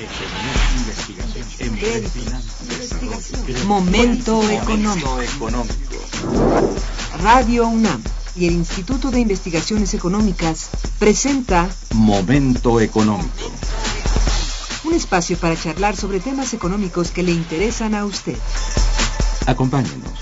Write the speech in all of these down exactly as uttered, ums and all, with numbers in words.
Momento económico. Radio UNAM y el Instituto de Investigaciones Económicas presenta Momento económico. Un espacio para charlar sobre temas económicos que le interesan a usted. Acompáñenos.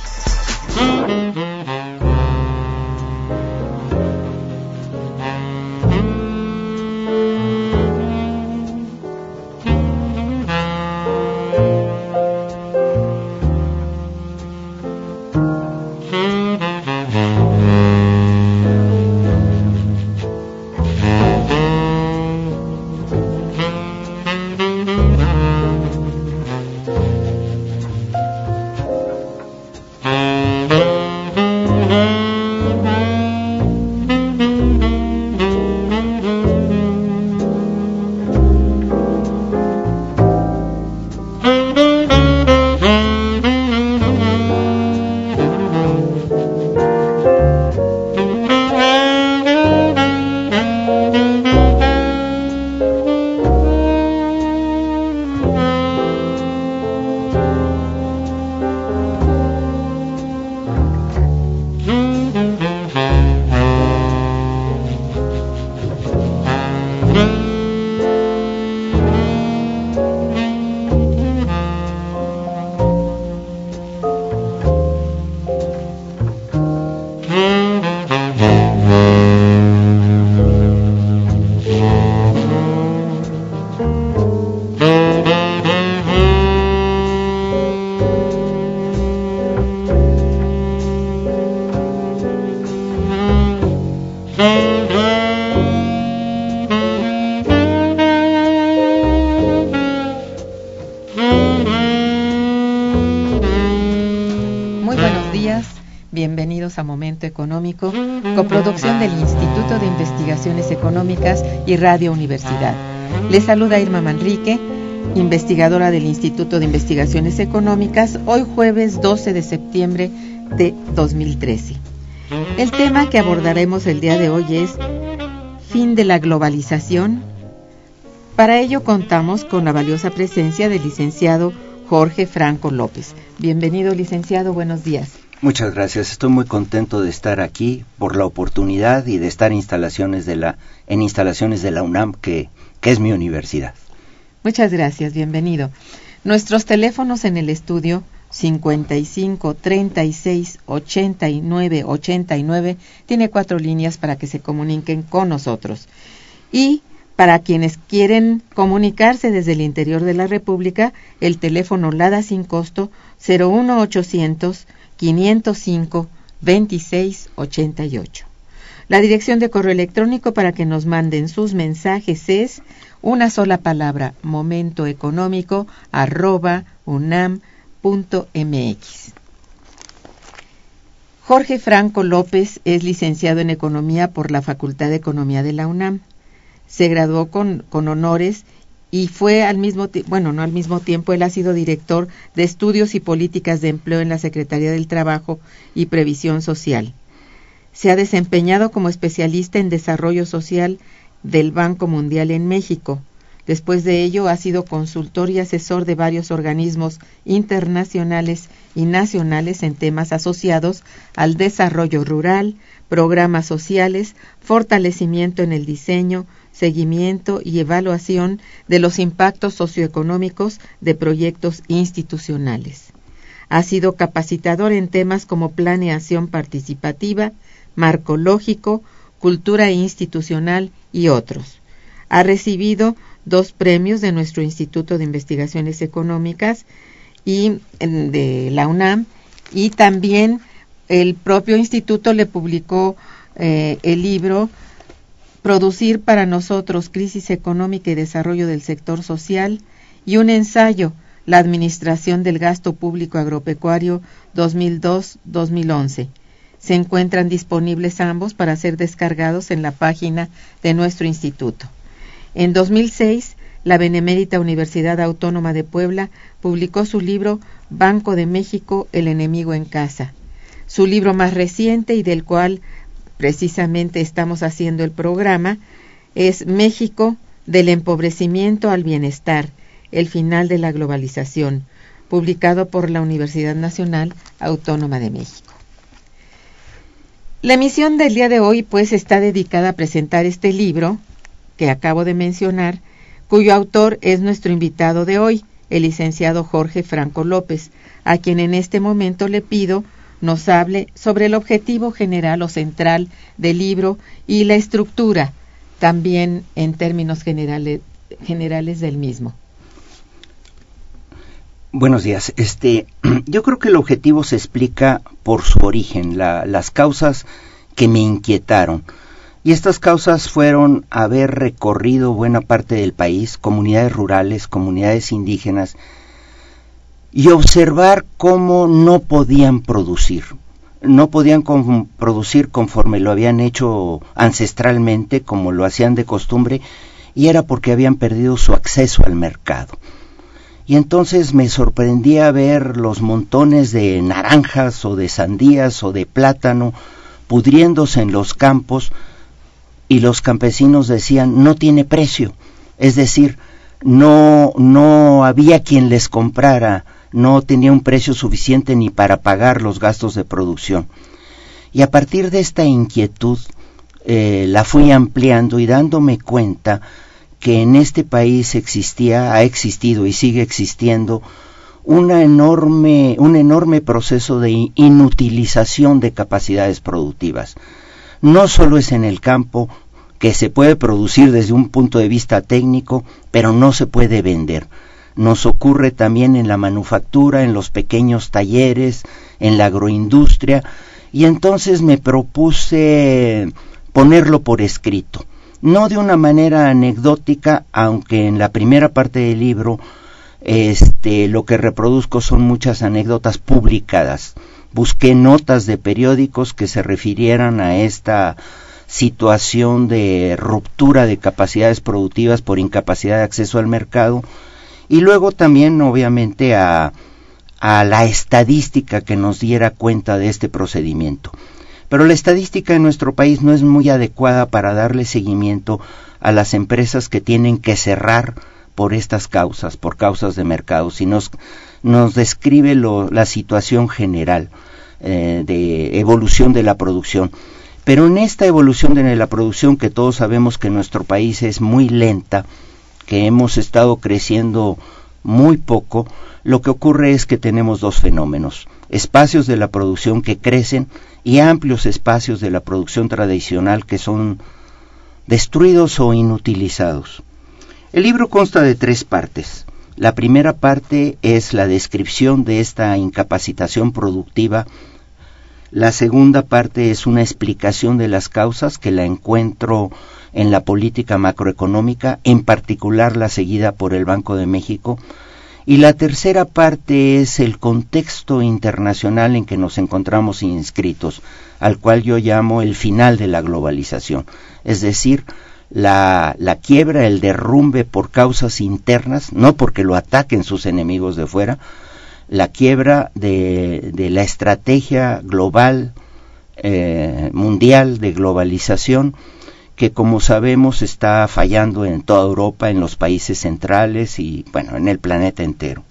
Bienvenidos a Momento Económico, coproducción del Instituto de Investigaciones Económicas y Radio Universidad. Les saluda Irma Manrique, investigadora del Instituto de Investigaciones Económicas, hoy jueves doce de septiembre de dos mil trece. El tema que abordaremos el día de hoy es fin de la globalización. Para ello contamos con la valiosa presencia del licenciado Jorge Franco López. Bienvenido, licenciado, buenos días. Muchas gracias, estoy muy contento de estar aquí por la oportunidad y de estar en instalaciones de la, en instalaciones de la UNAM, que, que es mi universidad. Muchas gracias, bienvenido. Nuestros teléfonos en el estudio cincuenta y cinco, treinta y seis, ochenta y nueve, ochenta y nueve, tiene cuatro líneas para que se comuniquen con nosotros. Y para quienes quieren comunicarse desde el interior de la República, el teléfono LADA sin costo cero uno ochocientos, quinientos cinco, veintiséis ochenta y ocho. La dirección de correo electrónico para que nos manden sus mensajes es una sola palabra, momentoeconómico arroba unam punto mx. Jorge Franco López es licenciado en Economía por la Facultad de Economía de la UNAM. Se graduó con, con honores y fue al mismo tiempo, bueno, no al mismo tiempo, él ha sido director de Estudios y Políticas de Empleo en la Secretaría del Trabajo y Previsión Social. Se ha desempeñado como especialista en desarrollo social del Banco Mundial en México. Después de ello, ha sido consultor y asesor de varios organismos internacionales y nacionales en temas asociados al desarrollo rural, programas sociales, fortalecimiento en el diseño, seguimiento y evaluación de los impactos socioeconómicos de proyectos institucionales. Ha sido capacitador en temas como planeación participativa, marco lógico, cultura institucional y otros. Ha recibido dos premios de nuestro Instituto de Investigaciones Económicas y de la UNAM, y también el propio instituto le publicó eh, el libro Producir para nosotros, crisis económica y desarrollo del sector social, y un ensayo, La administración del gasto público agropecuario dos mil dos a dos mil once. Se encuentran disponibles ambos para ser descargados en la página de nuestro instituto. En dos mil seis, la Benemérita Universidad Autónoma de Puebla publicó su libro Banco de México, el enemigo en casa. Su libro más reciente y del cual precisamente estamos haciendo el programa es México, del empobrecimiento al bienestar, El final de la globalización, publicado por la Universidad Nacional Autónoma de México. La emisión del día de hoy pues está dedicada a presentar este libro que acabo de mencionar, cuyo autor es nuestro invitado de hoy, el licenciado Jorge Franco López, a quien en este momento le pido nos hable sobre el objetivo general o central del libro y la estructura, también en términos generales, generales del mismo. Buenos días. Este, yo creo que el objetivo se explica por su origen, la, las causas que me inquietaron. Y estas causas fueron haber recorrido buena parte del país, comunidades rurales, comunidades indígenas, y observar cómo no podían producir. No podían con, producir conforme lo habían hecho ancestralmente, como lo hacían de costumbre, y era porque habían perdido su acceso al mercado. Y entonces me sorprendía ver los montones de naranjas o de sandías o de plátano pudriéndose en los campos, y los campesinos decían no tiene precio, es decir, no, no había quien les comprara, no tenía un precio suficiente ni para pagar los gastos de producción. Y a partir de esta inquietud eh, la fui ampliando y dándome cuenta que en este país existía, ha existido y sigue existiendo una enorme, un enorme proceso de inutilización de capacidades productivas. No solo es en el campo, que se puede producir desde un punto de vista técnico, pero no se puede vender. Nos ocurre también en la manufactura, en los pequeños talleres, en la agroindustria, y entonces me propuse ponerlo por escrito. No de una manera anecdótica, aunque en la primera parte del libro este, lo que reproduzco son muchas anécdotas publicadas. Busqué notas de periódicos que se refirieran a esta situación de ruptura de capacidades productivas por incapacidad de acceso al mercado, y luego también obviamente a, a la estadística que nos diera cuenta de este procedimiento. Pero la estadística en nuestro país no es muy adecuada para darle seguimiento a las empresas que tienen que cerrar por estas causas, por causas de mercado, sino nos, nos describe lo, la situación general eh, de evolución de la producción. Pero en esta evolución de la producción, que todos sabemos que en nuestro país es muy lenta, que hemos estado creciendo muy poco, lo que ocurre es que tenemos dos fenómenos: espacios de la producción que crecen y amplios espacios de la producción tradicional que son destruidos o inutilizados. El libro consta de tres partes. La primera parte es la descripción de esta incapacitación productiva. La segunda parte es una explicación de las causas, que la encuentro en la política macroeconómica, en particular la seguida por el Banco de México. Y la tercera parte es el contexto internacional en que nos encontramos inscritos, al cual yo llamo el final de la globalización, es decir, la, la quiebra, el derrumbe por causas internas, no porque lo ataquen sus enemigos de fuera, la quiebra de, de la estrategia global, eh, mundial de globalización, que como sabemos está fallando en toda Europa, en los países centrales y bueno, en el planeta entero.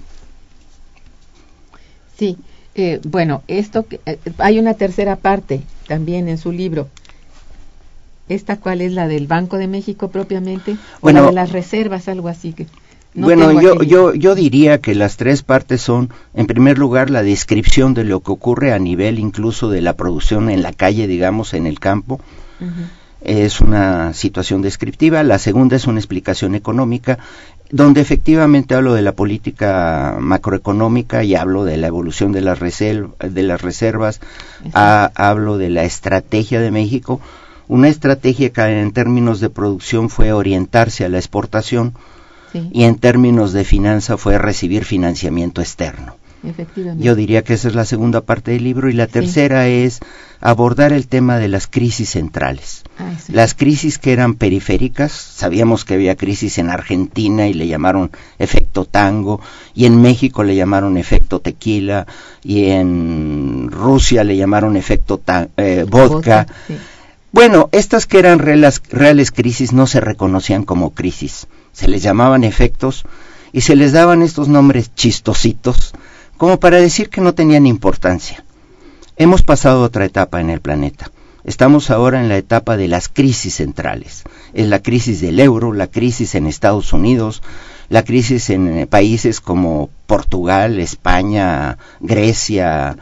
Sí, eh, bueno, esto eh, hay una tercera parte también en su libro. ¿Esta cuál es? ¿La del Banco de México propiamente? ¿O bueno, la de las reservas, algo así? que no Bueno, yo, yo, yo diría que las tres partes son, en primer lugar, la descripción de lo que ocurre a nivel incluso de la producción en la calle, digamos, en el campo. Uh-huh. Es una situación descriptiva. La segunda es una explicación económica, donde efectivamente hablo de la política macroeconómica y hablo de la evolución de las, reserv- de las reservas, a, hablo de la estrategia de México, una estrategia que en términos de producción fue orientarse a la exportación, sí, y en términos de finanza fue recibir financiamiento externo. Yo diría que esa es la segunda parte del libro, y la tercera sí. es abordar el tema de las crisis centrales. Ah, sí. Las crisis que eran periféricas, sabíamos que había crisis en Argentina y le llamaron efecto tango, y en México le llamaron efecto tequila, y en Rusia le llamaron efecto ta- eh, vodka. vodka sí. Bueno, estas que eran reales, reales crisis no se reconocían como crisis, se les llamaban efectos, y se les daban estos nombres chistositos como para decir que no tenían importancia. Hemos pasado otra etapa en el planeta. Estamos ahora en la etapa de las crisis centrales. Es la crisis del euro, la crisis en Estados Unidos, la crisis en países como Portugal, España, Grecia,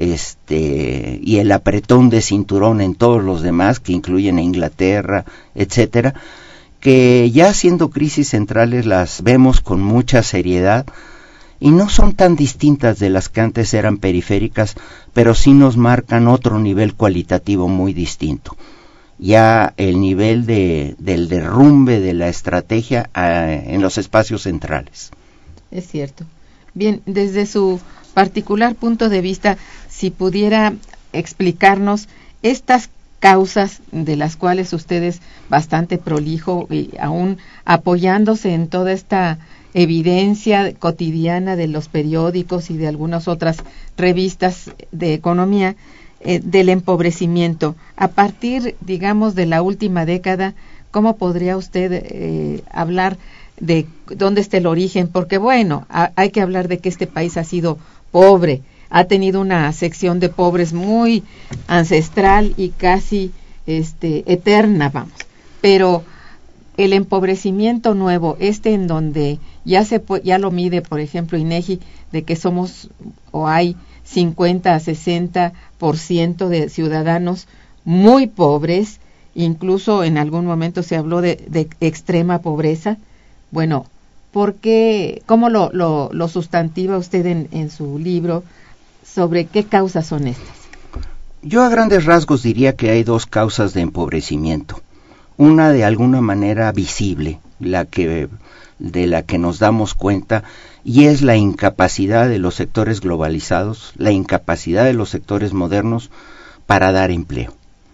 este, y el apretón de cinturón en todos los demás, que incluyen a Inglaterra, etcétera, que ya siendo crisis centrales las vemos con mucha seriedad y no son tan distintas de las que antes eran periféricas, pero sí nos marcan otro nivel cualitativo muy distinto. Ya el nivel de, del derrumbe de la estrategia eh, en los espacios centrales. Es cierto. Bien, desde su particular punto de vista, si pudiera explicarnos estas causas de las cuales usted es bastante prolijo y aún apoyándose en toda esta evidencia cotidiana de los periódicos y de algunas otras revistas de economía, eh, del empobrecimiento. A partir, digamos, de la última década, ¿cómo podría usted eh, hablar de dónde está el origen? Porque, bueno, a, hay que hablar de que este país ha sido pobre, ha tenido una sección de pobres muy ancestral y casi este, eterna, vamos. Pero el empobrecimiento nuevo, este en donde ya se ya lo mide, por ejemplo, INEGI, de que somos o hay cincuenta a sesenta por ciento de ciudadanos muy pobres, incluso en algún momento se habló de, de extrema pobreza. Bueno, ¿por qué, cómo lo, lo, lo sustantiva usted en, en su libro sobre qué causas son estas? Yo a grandes rasgos diría que hay dos causas de empobrecimiento. Una de alguna manera visible, la que de la que nos damos cuenta, y es la incapacidad de los sectores globalizados, la incapacidad de los sectores modernos para dar empleo.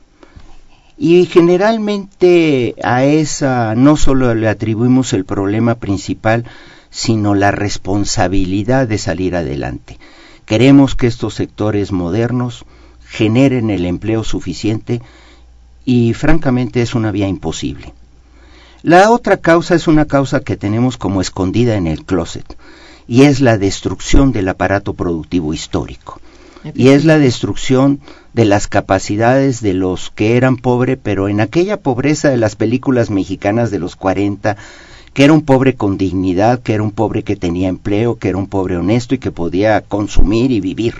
Y generalmente a esa no solo le atribuimos el problema principal, sino la responsabilidad de salir adelante. Queremos que estos sectores modernos generen el empleo suficiente y francamente es una vía imposible. La otra causa es una causa que tenemos como escondida en el closet y es la destrucción del aparato productivo histórico. Y es la destrucción de las capacidades de los que eran pobres, pero en aquella pobreza de las películas mexicanas de los cuarenta, que era un pobre con dignidad, que era un pobre que tenía empleo, que era un pobre honesto y que podía consumir y vivir.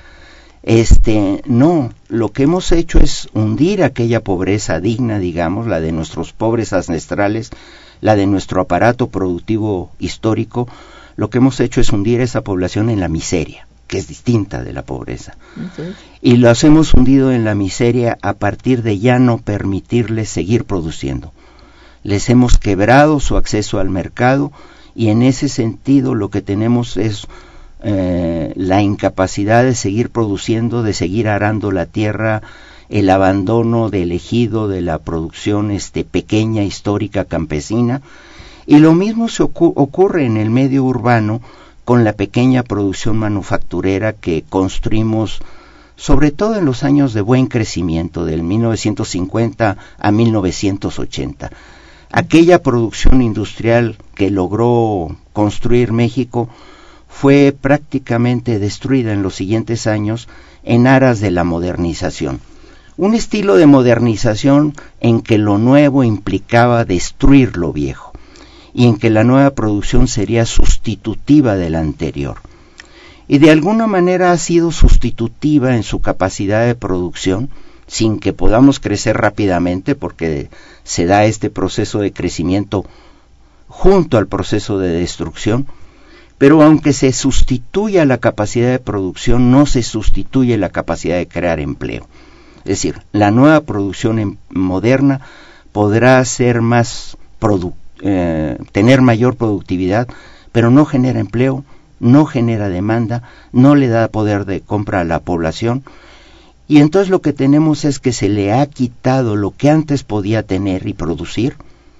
Este, no, lo que hemos hecho es hundir aquella pobreza digna, digamos, la de nuestros pobres ancestrales, la de nuestro aparato productivo histórico. Lo que hemos hecho es hundir esa población en la miseria, que es distinta de la pobreza. Okay. Y los hemos hundido en la miseria a partir de ya no permitirles seguir produciendo. Les hemos quebrado su acceso al mercado y en ese sentido lo que tenemos es eh, la incapacidad de seguir produciendo, de seguir arando la tierra, el abandono del ejido, de la producción este, pequeña, histórica, campesina. Y lo mismo se ocu- ocurre en el medio urbano con la pequeña producción manufacturera que construimos, sobre todo en los años de buen crecimiento, del mil novecientos cincuenta a mil novecientos ochenta. Aquella producción industrial que logró construir México fue prácticamente destruida en los siguientes años en aras de la modernización. Un estilo de modernización en que lo nuevo implicaba destruir lo viejo y en que la nueva producción sería sustitutiva de la anterior. Y de alguna manera ha sido sustitutiva en su capacidad de producción, sin que podamos crecer rápidamente, porque se da este proceso de crecimiento junto al proceso de destrucción, pero aunque se sustituya la capacidad de producción, no se sustituye la capacidad de crear empleo. Es decir, la nueva producción moderna podrá ser más productiva, Eh, tener mayor productividad, pero no genera empleo, no genera demanda, no le da poder de compra a la población, y entonces lo que tenemos es que se le ha quitado lo que antes podía tener y producir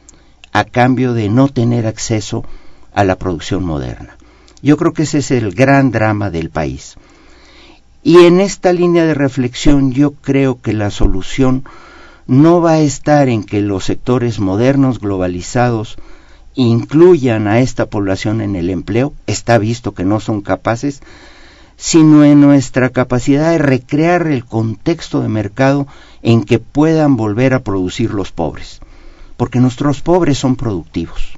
a cambio de no tener acceso a la producción moderna. Yo creo que ese es el gran drama del país. Y en esta línea de reflexión yo creo que la solución no va a estar en que los sectores modernos, globalizados incluyan a esta población en el empleo, está visto que no son capaces, sino en nuestra capacidad de recrear el contexto de mercado en que puedan volver a producir los pobres, porque nuestros pobres son productivos.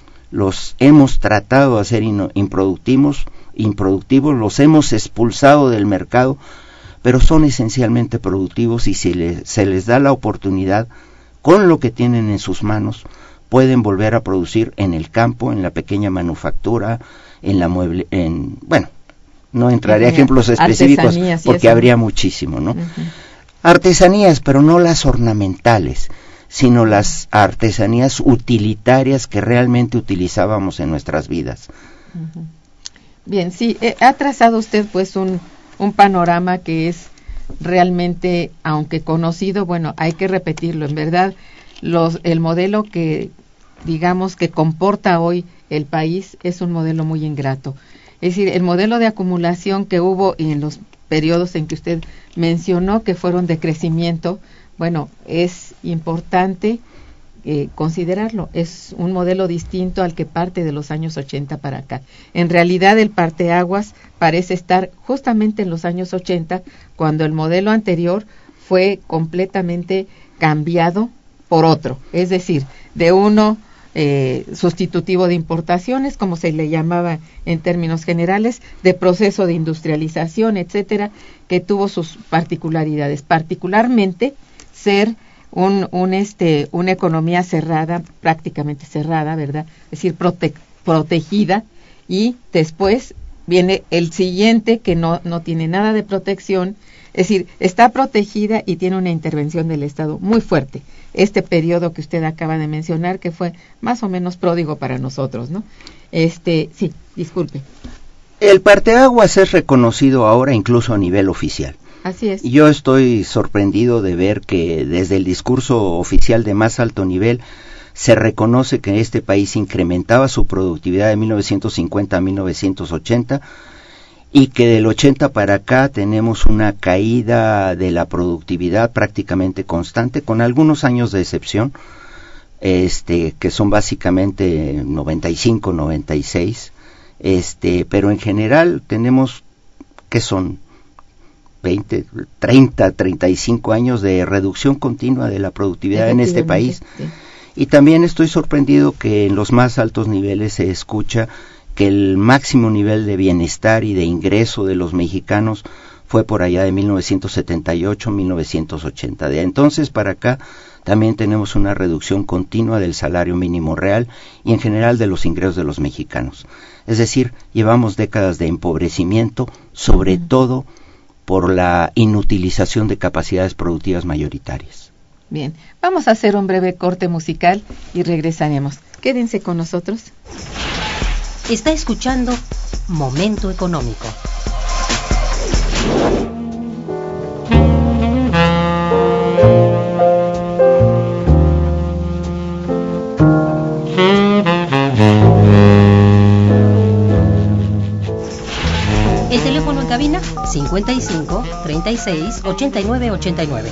Los hemos tratado de hacer improductivos, improductivos, los hemos expulsado del mercado, pero son esencialmente productivos y si les, se les da la oportunidad, con lo que tienen en sus manos, pueden volver a producir en el campo, en la pequeña manufactura, en la mueble, en, bueno, no entraré a ejemplos específicos porque habría muchísimo, ¿no? Uh-huh. Artesanías, pero no las ornamentales, sino las artesanías utilitarias que realmente utilizábamos en nuestras vidas. Uh-huh. Bien, sí, eh, ha trazado usted pues un, un panorama que es realmente, aunque conocido, bueno, hay que repetirlo, en verdad, los, el modelo que, digamos, que comporta hoy el país es un modelo muy ingrato. Es decir, el modelo de acumulación que hubo en los periodos en que usted mencionó que fueron de crecimiento, bueno, es importante eh, considerarlo. Es un modelo distinto al que parte de los años ochenta para acá. En realidad, el parteaguas parece estar justamente en los años ochenta, cuando el modelo anterior fue completamente cambiado por otro. Es decir, de uno eh, sustitutivo de importaciones, como se le llamaba en términos generales, de proceso de industrialización, etcétera, que tuvo sus particularidades, particularmente ser un, un este una economía cerrada, prácticamente cerrada, ¿verdad? Es decir, prote- protegida, y después viene el siguiente que no no tiene nada de protección, es decir, está protegida y tiene una intervención del Estado muy fuerte. Este periodo que usted acaba de mencionar, que fue más o menos pródigo para nosotros, ¿no? Este, sí, disculpe. El parteaguas es reconocido ahora incluso a nivel oficial. Así es. Yo estoy sorprendido de ver que desde el discurso oficial de más alto nivel se reconoce que este país incrementaba su productividad de mil novecientos cincuenta a mil novecientos ochenta y que del ochenta para acá tenemos una caída de la productividad prácticamente constante, con algunos años de excepción, este, que son básicamente noventa y cinco, noventa y seis, este, pero en general tenemos que son veinte, treinta, treinta y cinco años de reducción continua de la productividad en este país. Sí. Y también estoy sorprendido que en los más altos niveles se escucha que el máximo nivel de bienestar y de ingreso de los mexicanos fue por allá de mil novecientos setenta y ocho a mil novecientos ochenta. De entonces para acá también tenemos una reducción continua del salario mínimo real y en general de los ingresos de los mexicanos. Es decir, llevamos décadas de empobrecimiento, sobre uh-huh. todo por la inutilización de capacidades productivas mayoritarias. Bien, vamos a hacer un breve corte musical y regresaremos. Quédense con nosotros. Está escuchando Momento Económico. El teléfono en cabina cincuenta y cinco, treinta y seis, ochenta y nueve, ochenta y nueve.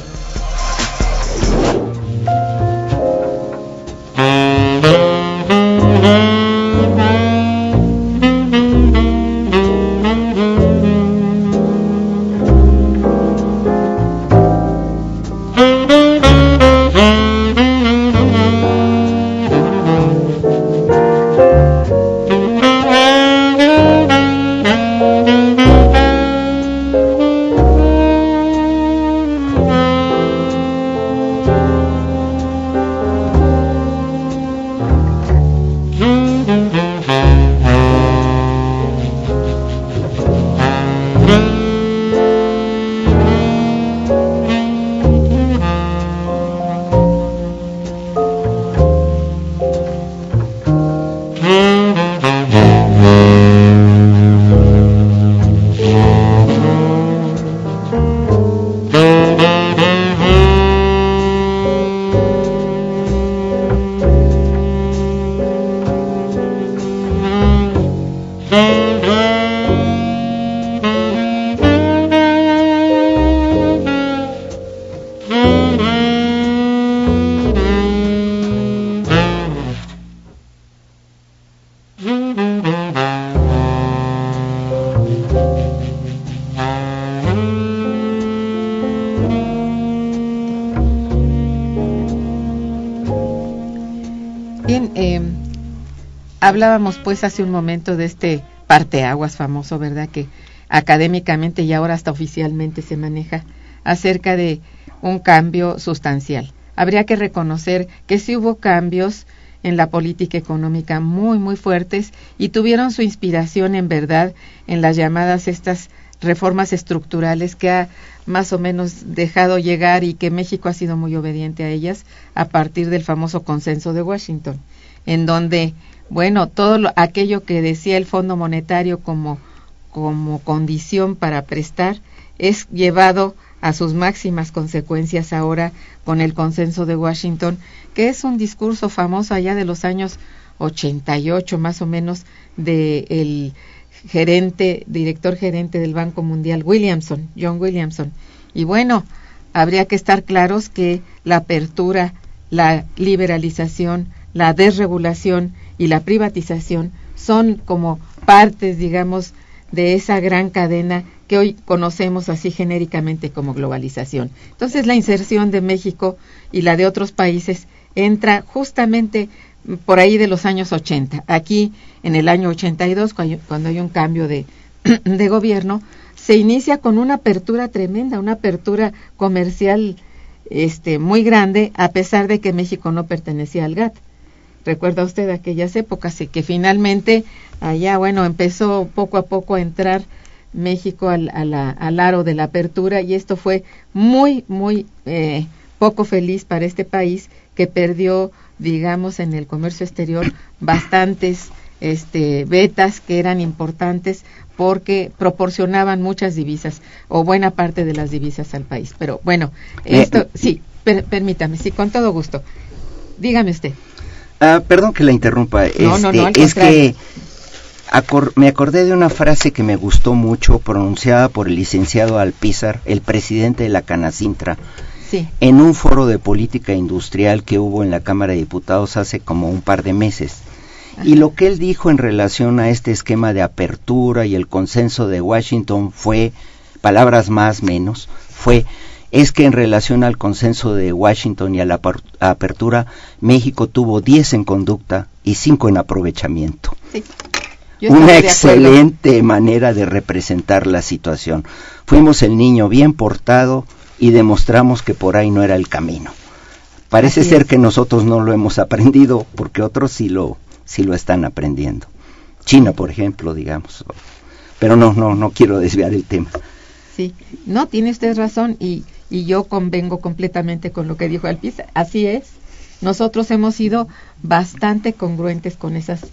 Bien, eh, hablábamos pues hace un momento de este parteaguas famoso, ¿verdad? Que académicamente y ahora hasta oficialmente se maneja acerca de un cambio sustancial. Habría que reconocer que sí hubo cambios en la política económica muy, muy fuertes y tuvieron su inspiración en verdad en las llamadas estas reformas estructurales que ha más o menos dejado llegar y que México ha sido muy obediente a ellas a partir del famoso consenso de Washington, en donde, bueno, todo lo, aquello que decía el Fondo Monetario como, como condición para prestar es llevado a sus máximas consecuencias ahora con el consenso de Washington, que es un discurso famoso allá de los años ochenta y ocho más o menos de el gerente, director gerente del Banco Mundial, Williamson, John Williamson. Y bueno, habría que estar claros que la apertura, la liberalización, la desregulación y la privatización son como partes, digamos, de esa gran cadena que hoy conocemos así genéricamente como globalización. Entonces, la inserción de México y la de otros países entra justamente por ahí de los años ochenta. Aquí, en el año ochenta y dos, cuando hay un cambio de, de gobierno, se inicia con una apertura tremenda, una apertura comercial este, muy grande, a pesar de que México no pertenecía al GATT. Recuerda usted aquellas épocas y que finalmente allá, bueno, empezó poco a poco a entrar México al, a la, al aro de la apertura, y esto fue muy, muy eh, poco feliz para este país, que perdió, digamos, en el comercio exterior bastantes este, vetas que eran importantes porque proporcionaban muchas divisas o buena parte de las divisas al país. Pero bueno, esto, eh, sí, per, permítame, sí, con todo gusto. Dígame usted. Ah, perdón que la interrumpa. No, este, no, no, al es contrario. que acor me acordé de una frase que me gustó mucho, pronunciada por el licenciado Alpizar, el presidente de la Canacintra, sí, en un foro de política industrial que hubo en la Cámara de Diputados hace como un par de meses. Ajá. Y lo que él dijo en relación a este esquema de apertura y el consenso de Washington fue, palabras más menos, fue, es que en relación al consenso de Washington y a la apertura, México tuvo diez en conducta y cinco en aprovechamiento. Sí. Una excelente manera de representar la situación. Fuimos el niño bien portado y demostramos que por ahí no era el camino. Parece ser que nosotros no lo hemos aprendido, porque otros sí lo, sí lo están aprendiendo. China, por ejemplo, digamos. Pero no, no, no quiero desviar el tema. Sí, no, tiene usted razón, y, y yo convengo completamente con lo que dijo Alpizar. Así es, nosotros hemos sido bastante congruentes con esas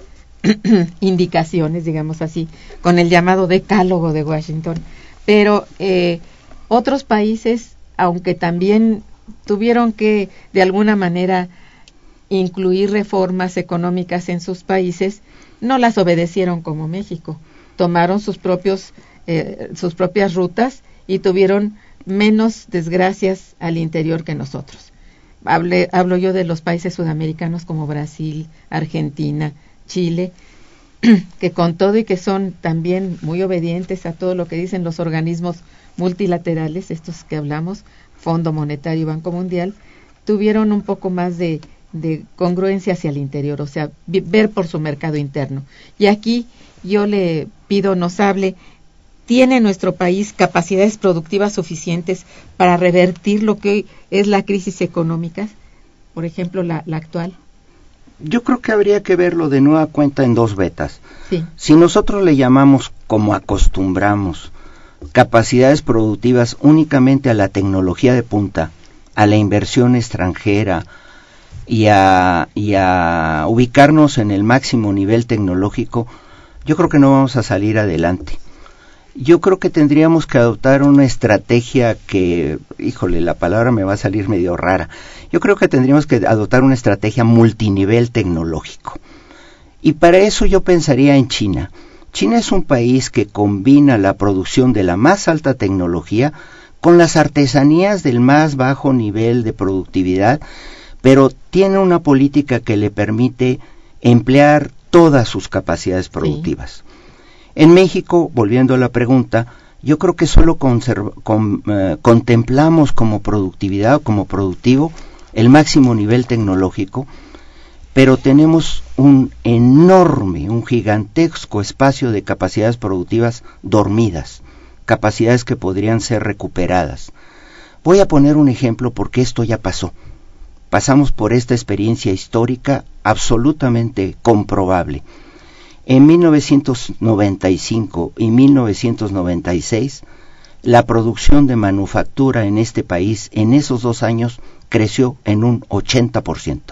indicaciones, digamos así, con el llamado decálogo de Washington, pero eh, otros países, aunque también tuvieron que de alguna manera incluir reformas económicas en sus países, no las obedecieron como México, tomaron sus propios eh, sus propias rutas y tuvieron menos desgracias al interior que nosotros. Hable, hablo yo de los países sudamericanos como Brasil, Argentina, Chile, que con todo y que son también muy obedientes a todo lo que dicen los organismos multilaterales, estos que hablamos, Fondo Monetario y Banco Mundial, tuvieron un poco más de, de congruencia hacia el interior, o sea, ver por su mercado interno. Y aquí yo le pido nos hable, ¿tiene nuestro país capacidades productivas suficientes para revertir lo que hoy es la crisis económica, por ejemplo, la, la actual? Yo creo que habría que verlo de nueva cuenta en dos vetas. Sí. Si nosotros le llamamos, como acostumbramos, capacidades productivas únicamente a la tecnología de punta, a la inversión extranjera y a, y a ubicarnos en el máximo nivel tecnológico, yo creo que no vamos a salir adelante. Yo creo que tendríamos que adoptar una estrategia que, híjole, la palabra me va a salir medio rara. Yo creo que tendríamos que adoptar una estrategia multinivel tecnológico. Y para eso yo pensaría en China. China es un país que combina la producción de la más alta tecnología con las artesanías del más bajo nivel de productividad, pero tiene una política que le permite emplear todas sus capacidades productivas. Sí. En México, volviendo a la pregunta, yo creo que solo conserva, con, eh, contemplamos como productividad o como productivo el máximo nivel tecnológico, pero tenemos un enorme, un gigantesco espacio de capacidades productivas dormidas, capacidades que podrían ser recuperadas. Voy a poner un ejemplo porque esto ya pasó. Pasamos por esta experiencia histórica absolutamente comprobable. En mil novecientos noventa y cinco y mil novecientos noventa y seis, la producción de manufactura en este país en esos dos años creció en un ochenta por ciento.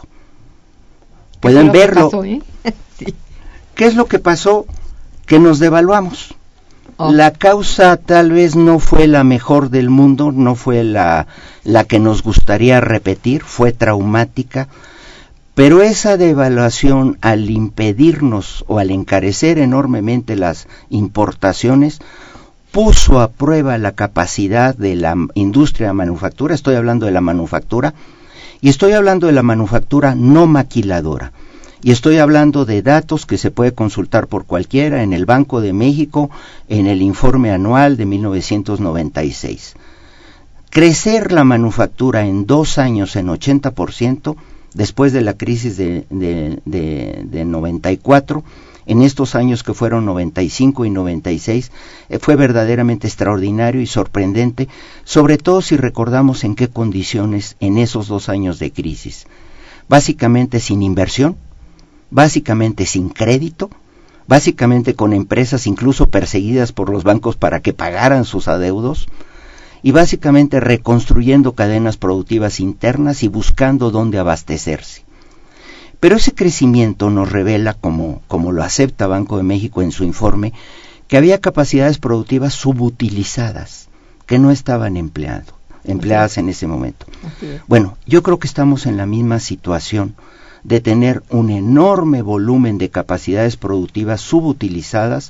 Pueden verlo. Pasó, ¿eh? Sí. ¿Qué es lo que pasó? Que nos devaluamos. Oh. La causa tal vez no fue la mejor del mundo, no fue la, la que nos gustaría repetir, fue traumática, pero esa devaluación, al impedirnos o al encarecer enormemente las importaciones, puso a prueba la capacidad de la industria de manufactura. Estoy hablando de la manufactura, y estoy hablando de la manufactura no maquiladora. Y estoy hablando de datos que se puede consultar por cualquiera en el Banco de México, en el informe anual de mil novecientos noventa y seis. Crecer la manufactura en dos años en ochenta por ciento, después de la crisis de, de, de, de noventa y cuatro, en estos años que fueron noventa y cinco y noventa y seis, eh, fue verdaderamente extraordinario y sorprendente, sobre todo si recordamos en qué condiciones en esos dos años de crisis. Básicamente sin inversión, básicamente sin crédito, básicamente con empresas incluso perseguidas por los bancos para que pagaran sus adeudos, y básicamente reconstruyendo cadenas productivas internas y buscando dónde abastecerse. Pero ese crecimiento nos revela, como, como lo acepta Banco de México en su informe, que había capacidades productivas subutilizadas, que no estaban empleado, empleadas en ese momento. Bueno, yo creo que estamos en la misma situación de tener un enorme volumen de capacidades productivas subutilizadas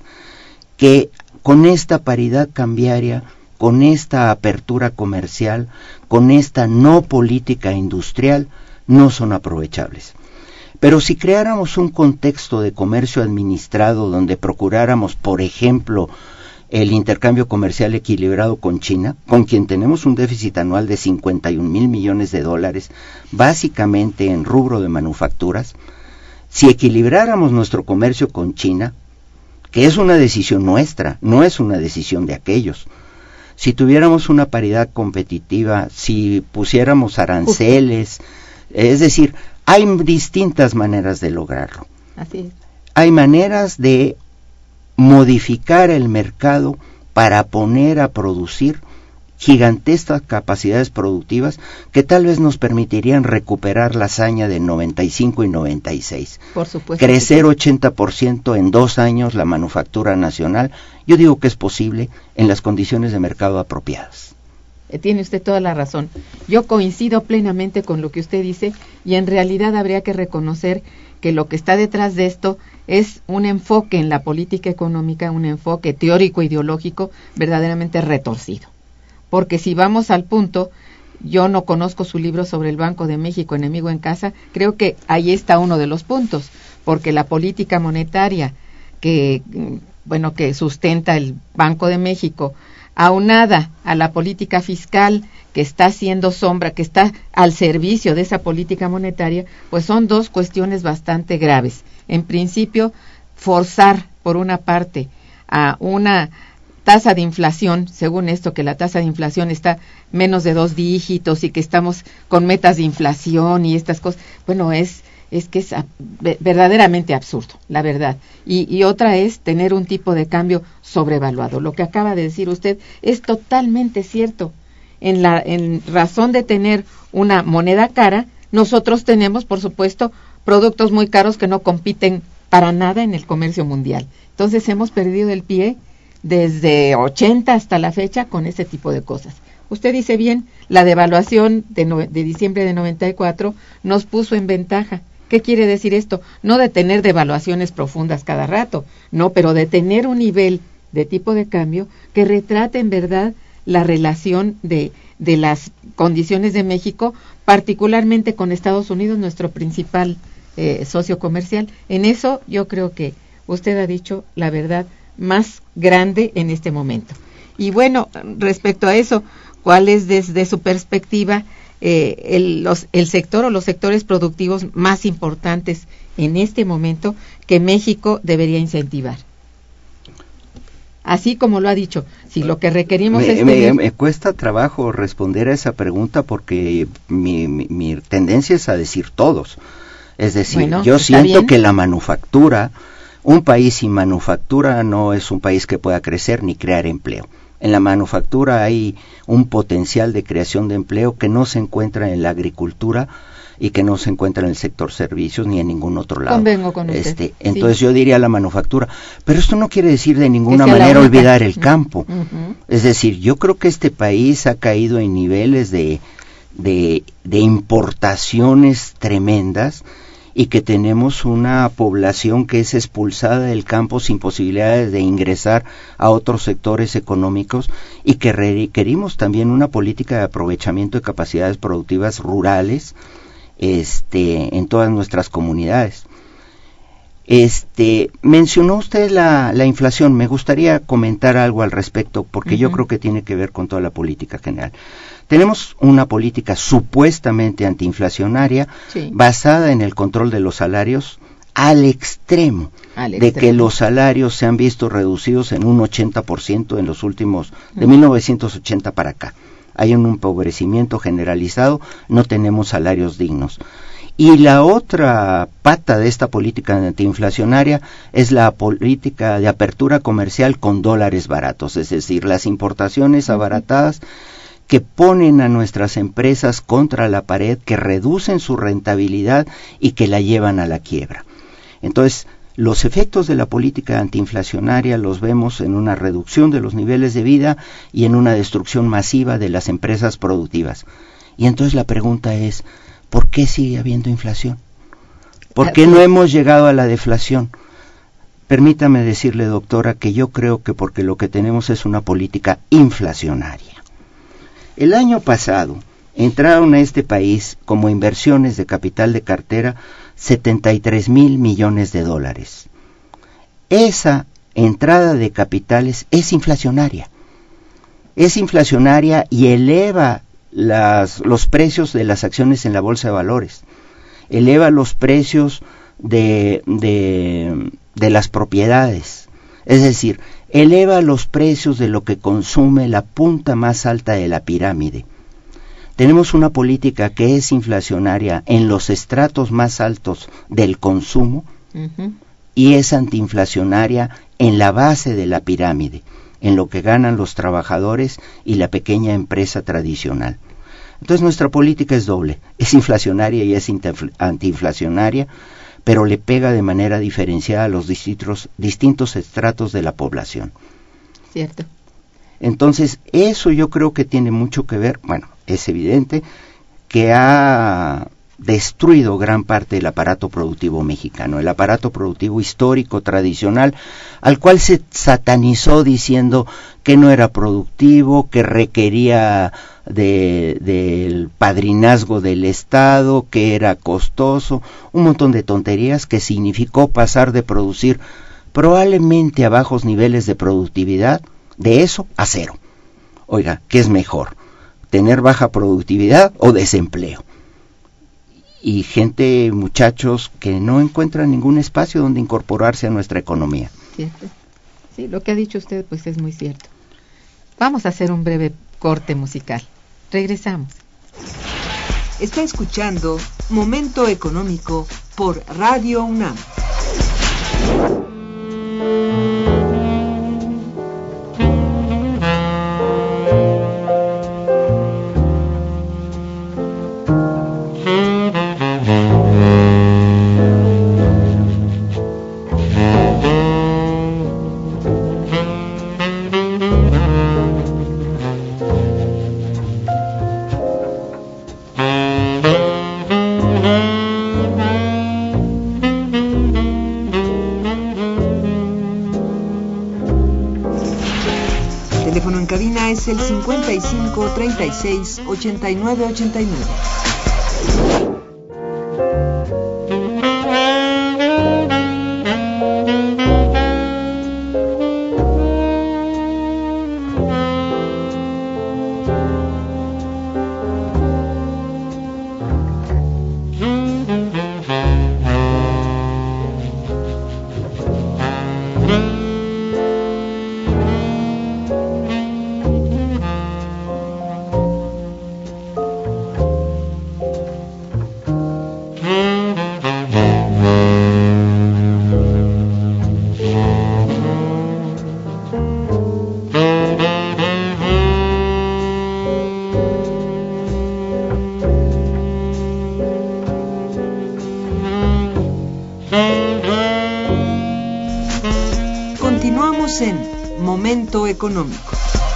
que con esta paridad cambiaria, con esta apertura comercial, con esta no política industrial, no son aprovechables. Pero si creáramos un contexto de comercio administrado donde procuráramos, por ejemplo, el intercambio comercial equilibrado con China, con quien tenemos un déficit anual de cincuenta y un mil millones de dólares, básicamente en rubro de manufacturas, si equilibráramos nuestro comercio con China, que es una decisión nuestra, no es una decisión de aquellos, si tuviéramos una paridad competitiva, si pusiéramos aranceles, es decir, hay distintas maneras de lograrlo. Así es. Hay maneras de modificar el mercado para poner a producir gigantescas capacidades productivas que tal vez nos permitirían recuperar la hazaña de noventa y cinco y noventa y seis. Por supuesto. Crecer ochenta por ciento en dos años la manufactura nacional, yo digo que es posible en las condiciones de mercado apropiadas. Tiene usted toda la razón. Yo coincido plenamente con lo que usted dice y en realidad habría que reconocer que lo que está detrás de esto es un enfoque en la política económica, un enfoque teórico ideológico verdaderamente retorcido. Porque si vamos al punto, yo no conozco su libro sobre el Banco de México, Enemigo en Casa, creo que ahí está uno de los puntos, porque la política monetaria que, bueno, que sustenta el Banco de México, aunada a la política fiscal que está haciendo sombra, que está al servicio de esa política monetaria, pues son dos cuestiones bastante graves. En principio, forzar, por una parte, a una tasa de inflación, según esto, que la tasa de inflación está menos de dos dígitos y que estamos con metas de inflación y estas cosas, bueno, es es que es a, verdaderamente absurdo, la verdad. Y, y otra es tener un tipo de cambio sobrevaluado. Lo que acaba de decir usted es totalmente cierto. En la en razón de tener una moneda cara, nosotros tenemos, por supuesto, productos muy caros que no compiten para nada en el comercio mundial. Entonces hemos perdido el pie desde ochenta hasta la fecha con ese tipo de cosas. Usted dice bien, la devaluación de, no, de diciembre de noventa y cuatro nos puso en ventaja. ¿Qué quiere decir esto? No de tener devaluaciones profundas cada rato, no, pero de tener un nivel de tipo de cambio que retrate en verdad la relación de, de las condiciones de México, particularmente con Estados Unidos, nuestro principal eh, socio comercial. En eso yo creo que usted ha dicho la verdad más grande en este momento. Y bueno, respecto a eso, ¿cuál es desde su perspectiva eh, el, los, el sector o los sectores productivos más importantes en este momento que México debería incentivar? Así como lo ha dicho, si lo que requerimos me, es... Me, tener... me cuesta trabajo responder a esa pregunta porque mi, mi, mi tendencia es a decir todos. Es decir, bueno, yo siento bien. que la manufactura, un país sin manufactura no es un país que pueda crecer ni crear empleo. En la manufactura hay un potencial de creación de empleo que no se encuentra en la agricultura y que no se encuentra en el sector servicios ni en ningún otro lado. Convengo con usted. Este, entonces sí. yo diría la manufactura, pero esto no quiere decir de ninguna manera olvidar el campo. Uh-huh. Es decir, yo creo que este país ha caído en niveles de, de, de importaciones tremendas y que tenemos una población que es expulsada del campo sin posibilidades de ingresar a otros sectores económicos y que requerimos también una política de aprovechamiento de capacidades productivas rurales este en todas nuestras comunidades. Este mencionó usted la, la inflación, me gustaría comentar algo al respecto porque uh-huh. yo creo que tiene que ver con toda la política general. Tenemos una política supuestamente antiinflacionaria sí. basada en el control de los salarios al extremo, al extremo de que los salarios se han visto reducidos en un ochenta por ciento en los últimos, de uh-huh. mil novecientos ochenta para acá. Hay un empobrecimiento generalizado, no tenemos salarios dignos. Y la otra pata de esta política antiinflacionaria es la política de apertura comercial con dólares baratos, es decir, las importaciones abaratadas que ponen a nuestras empresas contra la pared, que reducen su rentabilidad y que la llevan a la quiebra. Entonces, los efectos de la política antiinflacionaria los vemos en una reducción de los niveles de vida y en una destrucción masiva de las empresas productivas. Y entonces la pregunta es, ¿por qué sigue habiendo inflación? ¿Por qué no hemos llegado a la deflación? Permítame decirle, doctora, que yo creo que porque lo que tenemos es una política inflacionaria. El año pasado entraron a este país como inversiones de capital de cartera setenta y tres mil millones de dólares. Esa entrada de capitales es inflacionaria. Es inflacionaria y eleva las, los precios de las acciones en la bolsa de valores. Eleva los precios de, de, de las propiedades. Es decir, eleva los precios de lo que consume la punta más alta de la pirámide. Tenemos una política que es inflacionaria en los estratos más altos del consumo uh-huh. y es antiinflacionaria en la base de la pirámide, en lo que ganan los trabajadores y la pequeña empresa tradicional. Entonces nuestra política es doble, es inflacionaria y es antiinflacionaria, pero le pega de manera diferenciada a los distintos, distintos estratos de la población. Cierto. Entonces, eso yo creo que tiene mucho que ver, bueno, es evidente que ha destruido gran parte del aparato productivo mexicano, el aparato productivo histórico, tradicional, al cual se satanizó diciendo que no era productivo, que requería de, del padrinazgo del Estado, que era costoso, un montón de tonterías que significó pasar de producir probablemente a bajos niveles de productividad, de eso a cero. Oiga, ¿qué es mejor? ¿Tener baja productividad o desempleo? Y gente, muchachos, que no encuentran ningún espacio donde incorporarse a nuestra economía. Cierto. Sí, lo que ha dicho usted pues es muy cierto. Vamos a hacer un breve corte musical. Regresamos. Está escuchando Momento Económico por Radio UNAM. Es el cincuenta y cinco, treinta y seis, ochenta y nueve, ochenta y nueve. Continuamos en Momento Económico.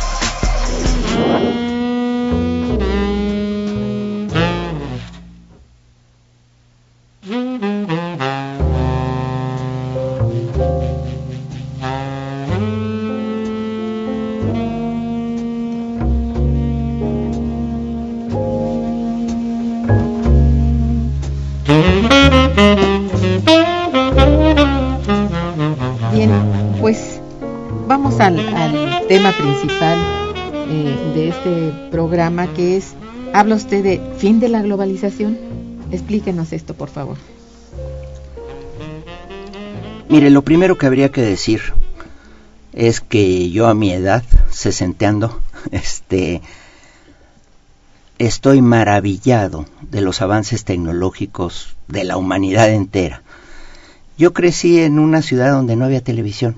Al, al tema principal eh, de este programa, que es, habla usted de fin de la globalización. Explíquenos esto, por favor. Mire, lo primero que habría que decir es que yo a mi edad, sesenteando, este, estoy maravillado de los avances tecnológicos de la humanidad entera. Yo crecí en una ciudad donde no había televisión.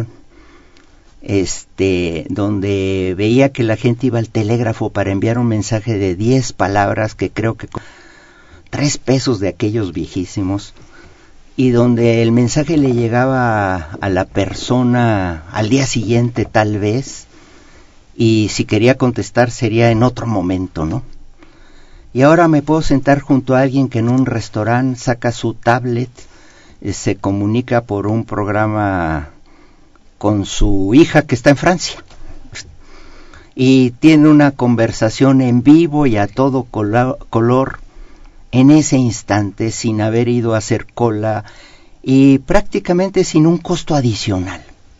Este, donde veía que la gente iba al telégrafo para enviar un mensaje de diez palabras, que creo que tres pesos de aquellos viejísimos, y donde el mensaje le llegaba a, a la persona al día siguiente tal vez, y si quería contestar sería en otro momento, ¿no? Y ahora me puedo sentar junto a alguien que en un restaurante saca su tablet, eh, se comunica por un programa con su hija que está en Francia y tiene una conversación en vivo y a todo color, color en ese instante, sin haber ido a hacer cola y prácticamente sin un costo adicional.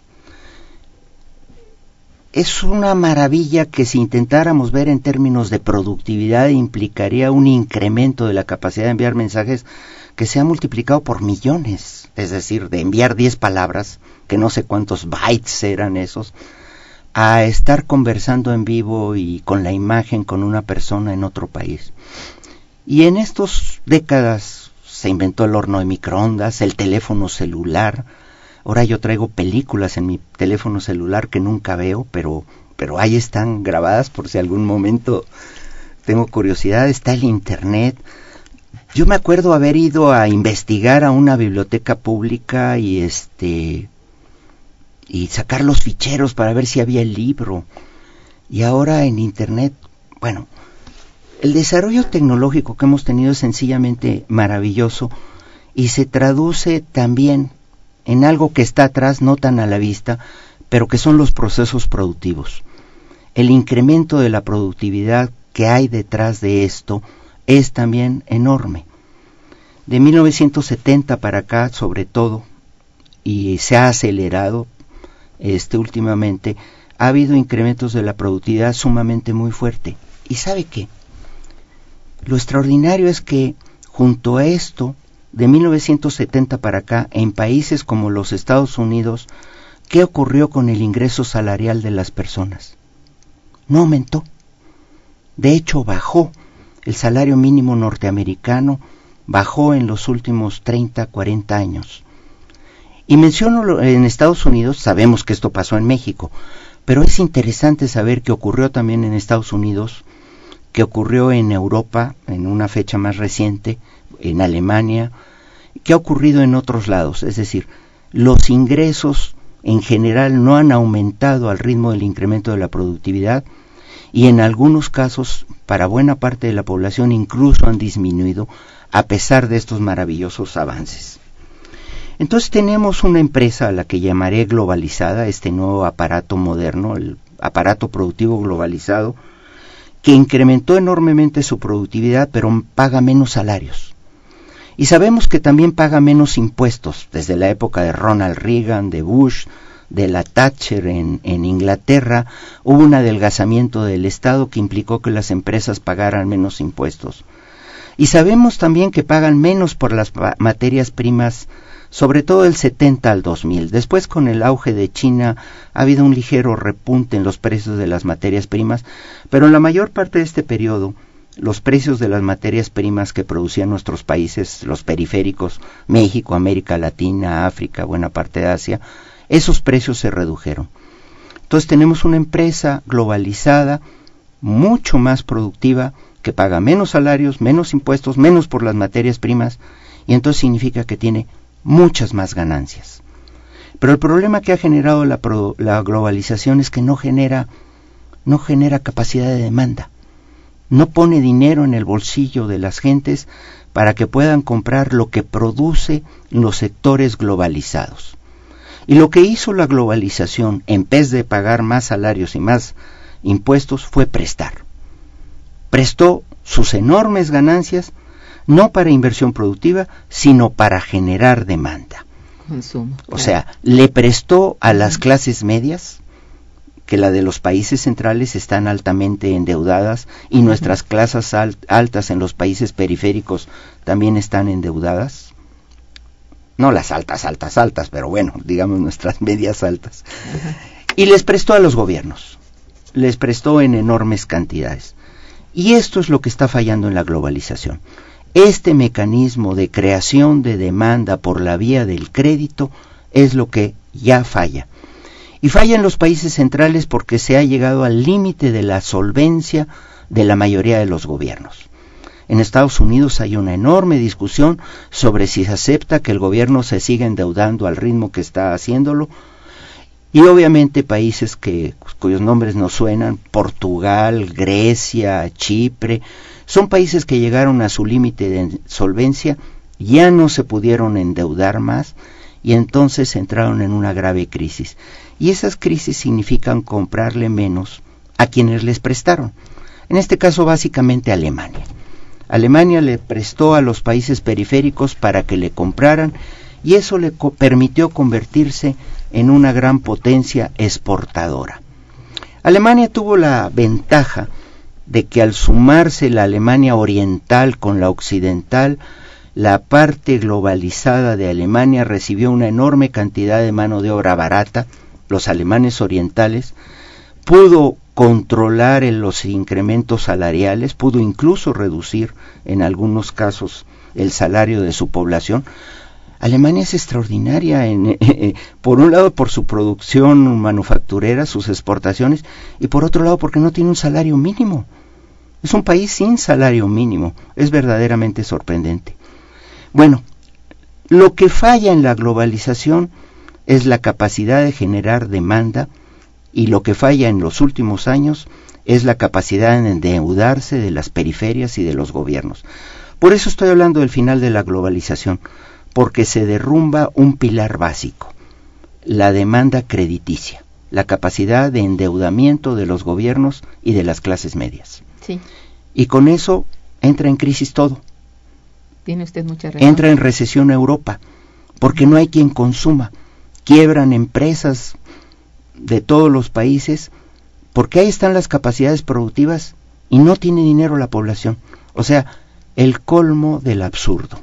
Es una maravilla que, si intentáramos ver en términos de productividad, implicaría un incremento de la capacidad de enviar mensajes que se ha multiplicado por millones, es decir, de enviar diez palabras, que no sé cuántos bytes eran esos, a estar conversando en vivo y con la imagen con una persona en otro país. Y en estas décadas se inventó el horno de microondas, el teléfono celular. Ahora yo traigo películas en mi teléfono celular que nunca veo, pero, pero ahí están grabadas por si algún momento tengo curiosidad. Está el internet. Yo me acuerdo haber ido a investigar a una biblioteca pública y este y sacar los ficheros para ver si había el libro. Y ahora en internet, bueno, el desarrollo tecnológico que hemos tenido es sencillamente maravilloso y se traduce también en algo que está atrás, no tan a la vista, pero que son los procesos productivos. El incremento de la productividad que hay detrás de esto es también enorme. De mil novecientos setenta para acá, sobre todo, y se ha acelerado este últimamente, ha habido incrementos de la productividad sumamente muy fuerte. ¿Y sabe qué? Lo extraordinario es que, junto a esto, de mil novecientos setenta para acá, en países como los Estados Unidos, ¿qué ocurrió con el ingreso salarial de las personas? No aumentó. De hecho, bajó. El salario mínimo norteamericano bajó en los últimos treinta, cuarenta años. Y menciono en Estados Unidos, sabemos que esto pasó en México, pero es interesante saber que ocurrió también en Estados Unidos, que ocurrió en Europa en una fecha más reciente, en Alemania, que ha ocurrido en otros lados. Es decir, los ingresos en general no han aumentado al ritmo del incremento de la productividad, y en algunos casos, para buena parte de la población, incluso han disminuido a pesar de estos maravillosos avances. Entonces tenemos una empresa a la que llamaré globalizada, este nuevo aparato moderno, el aparato productivo globalizado, que incrementó enormemente su productividad, pero paga menos salarios. Y sabemos que también paga menos impuestos, desde la época de Ronald Reagan, de Bush, de la Thatcher en, en Inglaterra, hubo un adelgazamiento del Estado que implicó que las empresas pagaran menos impuestos. Y sabemos también que pagan menos por las materias primas, sobre todo del setenta al dos mil. Después, con el auge de China, ha habido un ligero repunte en los precios de las materias primas, pero en la mayor parte de este periodo, los precios de las materias primas que producían nuestros países, los periféricos, México, América Latina, África, buena parte de Asia, esos precios se redujeron. Entonces tenemos una empresa globalizada, mucho más productiva, que paga menos salarios, menos impuestos, menos por las materias primas, y entonces significa que tiene muchas más ganancias. Pero el problema que ha generado la, pro, la globalización es que no genera, no genera capacidad de demanda. No pone dinero en el bolsillo de las gentes para que puedan comprar lo que produce los sectores globalizados. Y lo que hizo la globalización, en vez de pagar más salarios y más impuestos, fue prestar. Prestó sus enormes ganancias, no para inversión productiva, sino para generar demanda. Consumo. O sea, le prestó a las clases medias, que la de los países centrales están altamente endeudadas, y nuestras clases alt- altas en los países periféricos también están endeudadas. No las altas, altas, altas, pero bueno, digamos nuestras medias altas. Ajá. Y les prestó a los gobiernos, les prestó en enormes cantidades. Y esto es lo que está fallando en la globalización. Este mecanismo de creación de demanda por la vía del crédito es lo que ya falla. Y falla en los países centrales porque se ha llegado al límite de la solvencia de la mayoría de los gobiernos. En Estados Unidos hay una enorme discusión sobre si se acepta que el gobierno se siga endeudando al ritmo que está haciéndolo, y obviamente países que, cuyos nombres nos suenan, Portugal, Grecia, Chipre, son países que llegaron a su límite de solvencia, ya no se pudieron endeudar más, y entonces entraron en una grave crisis. Y esas crisis significan comprarle menos a quienes les prestaron. En este caso, básicamente Alemania. Alemania le prestó a los países periféricos para que le compraran, y eso le co- permitió convertirse en una gran potencia exportadora. Alemania tuvo la ventaja de que al sumarse la Alemania oriental con la occidental, la parte globalizada de Alemania recibió una enorme cantidad de mano de obra barata. Los alemanes orientales, pudo controlar en los incrementos salariales, pudo incluso reducir en algunos casos el salario de su población. Alemania es extraordinaria, en, eh, eh, por un lado por su producción manufacturera, sus exportaciones, y por otro lado porque no tiene un salario mínimo. Es un país sin salario mínimo, es verdaderamente sorprendente. Bueno, lo que falla en la globalización es la capacidad de generar demanda, y lo que falla en los últimos años es la capacidad de endeudarse de las periferias y de los gobiernos. Por eso estoy hablando del final de la globalización, porque se derrumba un pilar básico, la demanda crediticia, la capacidad de endeudamiento de los gobiernos y de las clases medias. Sí. Y con eso entra en crisis todo. Tiene usted mucha razón. Entra en recesión Europa, porque no hay quien consuma. Quiebran empresas de todos los países, porque ahí están las capacidades productivas y no tiene dinero la población. O sea, el colmo del absurdo.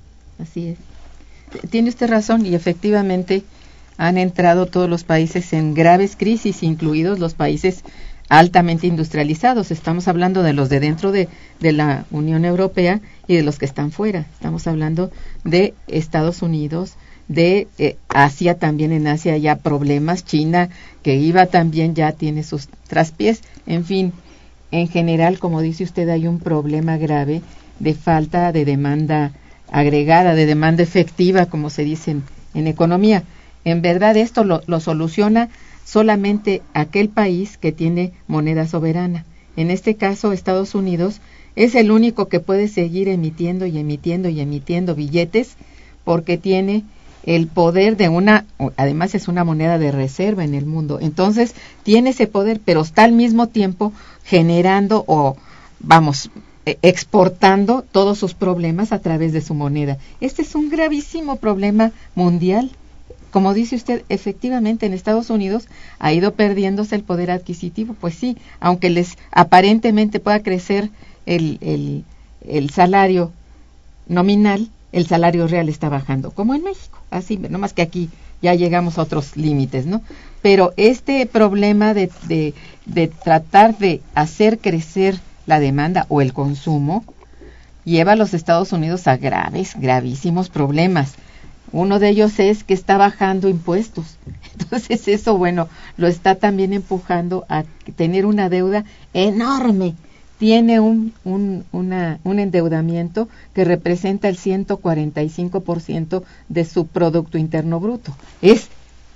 Así es. Tiene usted razón, y efectivamente han entrado todos los países en graves crisis, incluidos los países altamente industrializados. Estamos hablando de los de dentro de, de la Unión Europea y de los que están fuera. Estamos hablando de Estados Unidos, de eh, Asia. También en Asia ya problemas, China que iba también ya tiene sus traspiés. En fin, en general, como dice usted, hay un problema grave de falta de demanda agregada, de demanda efectiva, como se dice en, en economía. En verdad esto lo, lo soluciona solamente aquel país que tiene moneda soberana. En este caso, Estados Unidos es el único que puede seguir emitiendo y emitiendo y emitiendo billetes, porque tiene el poder de una, además es una moneda de reserva en el mundo. Entonces, tiene ese poder, pero está al mismo tiempo generando o, vamos, exportando todos sus problemas a través de su moneda. Este es un gravísimo problema mundial. Como dice usted, efectivamente en Estados Unidos ha ido perdiéndose el poder adquisitivo. Pues sí, aunque les aparentemente pueda crecer el, el, el salario nominal, el salario real está bajando, como en México. Así, no más que aquí ya llegamos a otros límites, ¿no? Pero este problema de, de, de tratar de hacer crecer la demanda o el consumo lleva a los Estados Unidos a graves, gravísimos problemas. Uno de ellos es que está bajando impuestos. Entonces eso, bueno, lo está también empujando a tener una deuda enorme. Tiene un, un, una, un endeudamiento que representa el ciento cuarenta y cinco por ciento de su Producto Interno Bruto. Es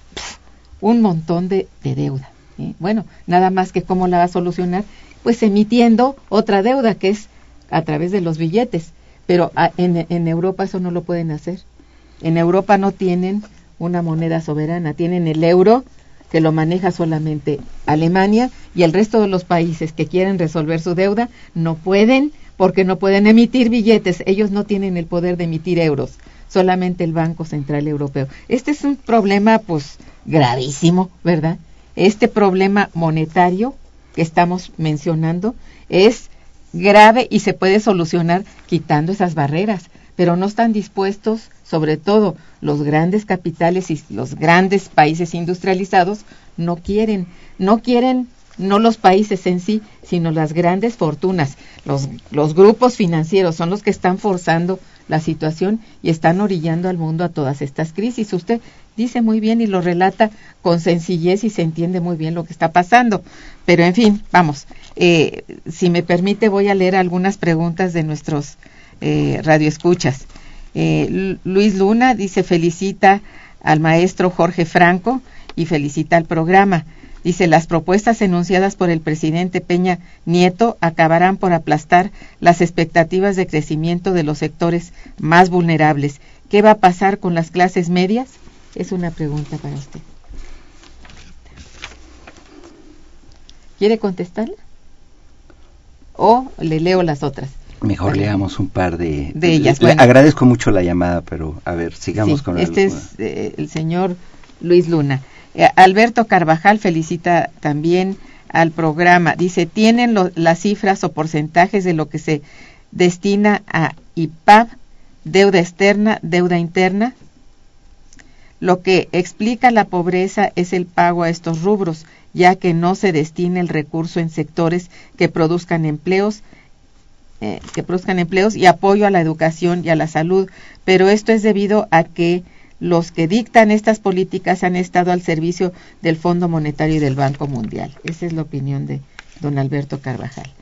un montón de, de deuda. ¿eh? Bueno, nada más que cómo la va a solucionar, pues emitiendo otra deuda que es a través de los billetes. Pero a, en, en Europa eso no lo pueden hacer. En Europa no tienen una moneda soberana, tienen el euro, que lo maneja solamente Alemania, y el resto de los países que quieren resolver su deuda no pueden, porque no pueden emitir billetes. Ellos no tienen el poder de emitir euros, solamente el Banco Central Europeo. Este es un problema, pues, gravísimo, ¿verdad? Este problema monetario que estamos mencionando es grave y se puede solucionar quitando esas barreras, pero no están dispuestos, sobre todo los grandes capitales y los grandes países industrializados, no quieren, no quieren, no los países en sí, sino las grandes fortunas, los, los grupos financieros son los que están forzando la situación y están orillando al mundo a todas estas crisis. Usted dice muy bien y lo relata con sencillez y se entiende muy bien lo que está pasando. Pero en fin, vamos, eh, si me permite voy a leer algunas preguntas de nuestros eh, radioescuchas. Eh, Luis Luna dice, felicita al maestro Jorge Franco y felicita al programa. Dice, las propuestas enunciadas por el presidente Peña Nieto acabarán por aplastar las expectativas de crecimiento de los sectores más vulnerables. ¿Qué va a pasar con las clases medias? Es una pregunta para usted. ¿Quiere contestarla? ¿O le leo las otras? Mejor Vale. leamos un par de, de ellas. Le, bueno. Agradezco mucho la llamada, pero a ver, sigamos sí, con la este es eh, el señor Luis Luna. Eh, Alberto Carvajal felicita también al programa. Dice, ¿tienen lo, las cifras o porcentajes de lo que se destina a I P A B, deuda externa, deuda interna? Lo que explica la pobreza es el pago a estos rubros, ya que no se destina el recurso en sectores que produzcan empleos, eh, que produzcan empleos y apoyo a la educación y a la salud, pero esto es debido a que los que dictan estas políticas han estado al servicio del Fondo Monetario y del Banco Mundial. Esa es la opinión de don Alberto Carvajal.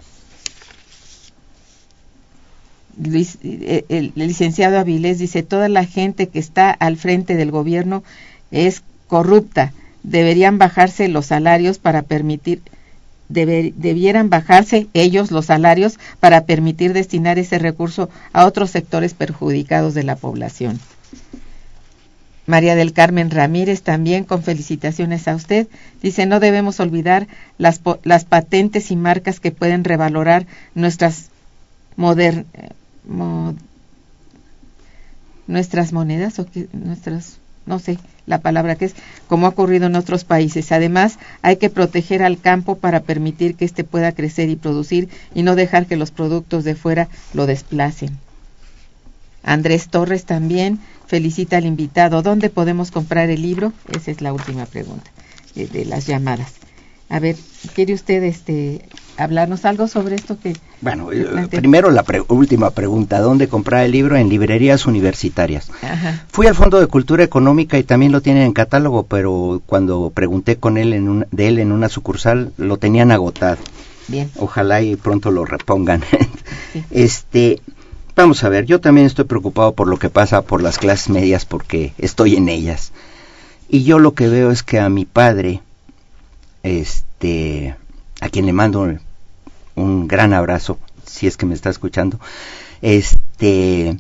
Luis, el, el licenciado Avilés dice, toda la gente que está al frente del gobierno es corrupta, deberían bajarse los salarios para permitir, deber, debieran bajarse ellos los salarios para permitir destinar ese recurso a otros sectores perjudicados de la población. María del Carmen Ramírez también con felicitaciones a usted. Dice, no debemos olvidar las, las patentes y marcas que pueden revalorar nuestras moder, mo, nuestras monedas o que, nuestras, no sé la palabra que es, como ha ocurrido en otros países. Además, hay que proteger al campo para permitir que éste pueda crecer y producir y no dejar que los productos de fuera lo desplacen. Andrés Torres también felicita al invitado. ¿Dónde podemos comprar el libro? Esa es la última pregunta de, de las llamadas. A ver, ¿quiere usted este hablarnos algo sobre esto que... Bueno, eh, primero la pre- última pregunta. ¿Dónde comprar el libro? En librerías universitarias. Ajá. Fui al Fondo de Cultura Económica y también lo tienen en catálogo, pero cuando pregunté con él en un, de él en una sucursal, lo tenían agotado. Bien. Ojalá y pronto lo repongan. Sí. Este... Vamos a ver, yo también estoy preocupado por lo que pasa por las clases medias porque estoy en ellas. Y yo lo que veo es que a mi padre, este, a quien le mando un, un gran abrazo, si es que me está escuchando, este,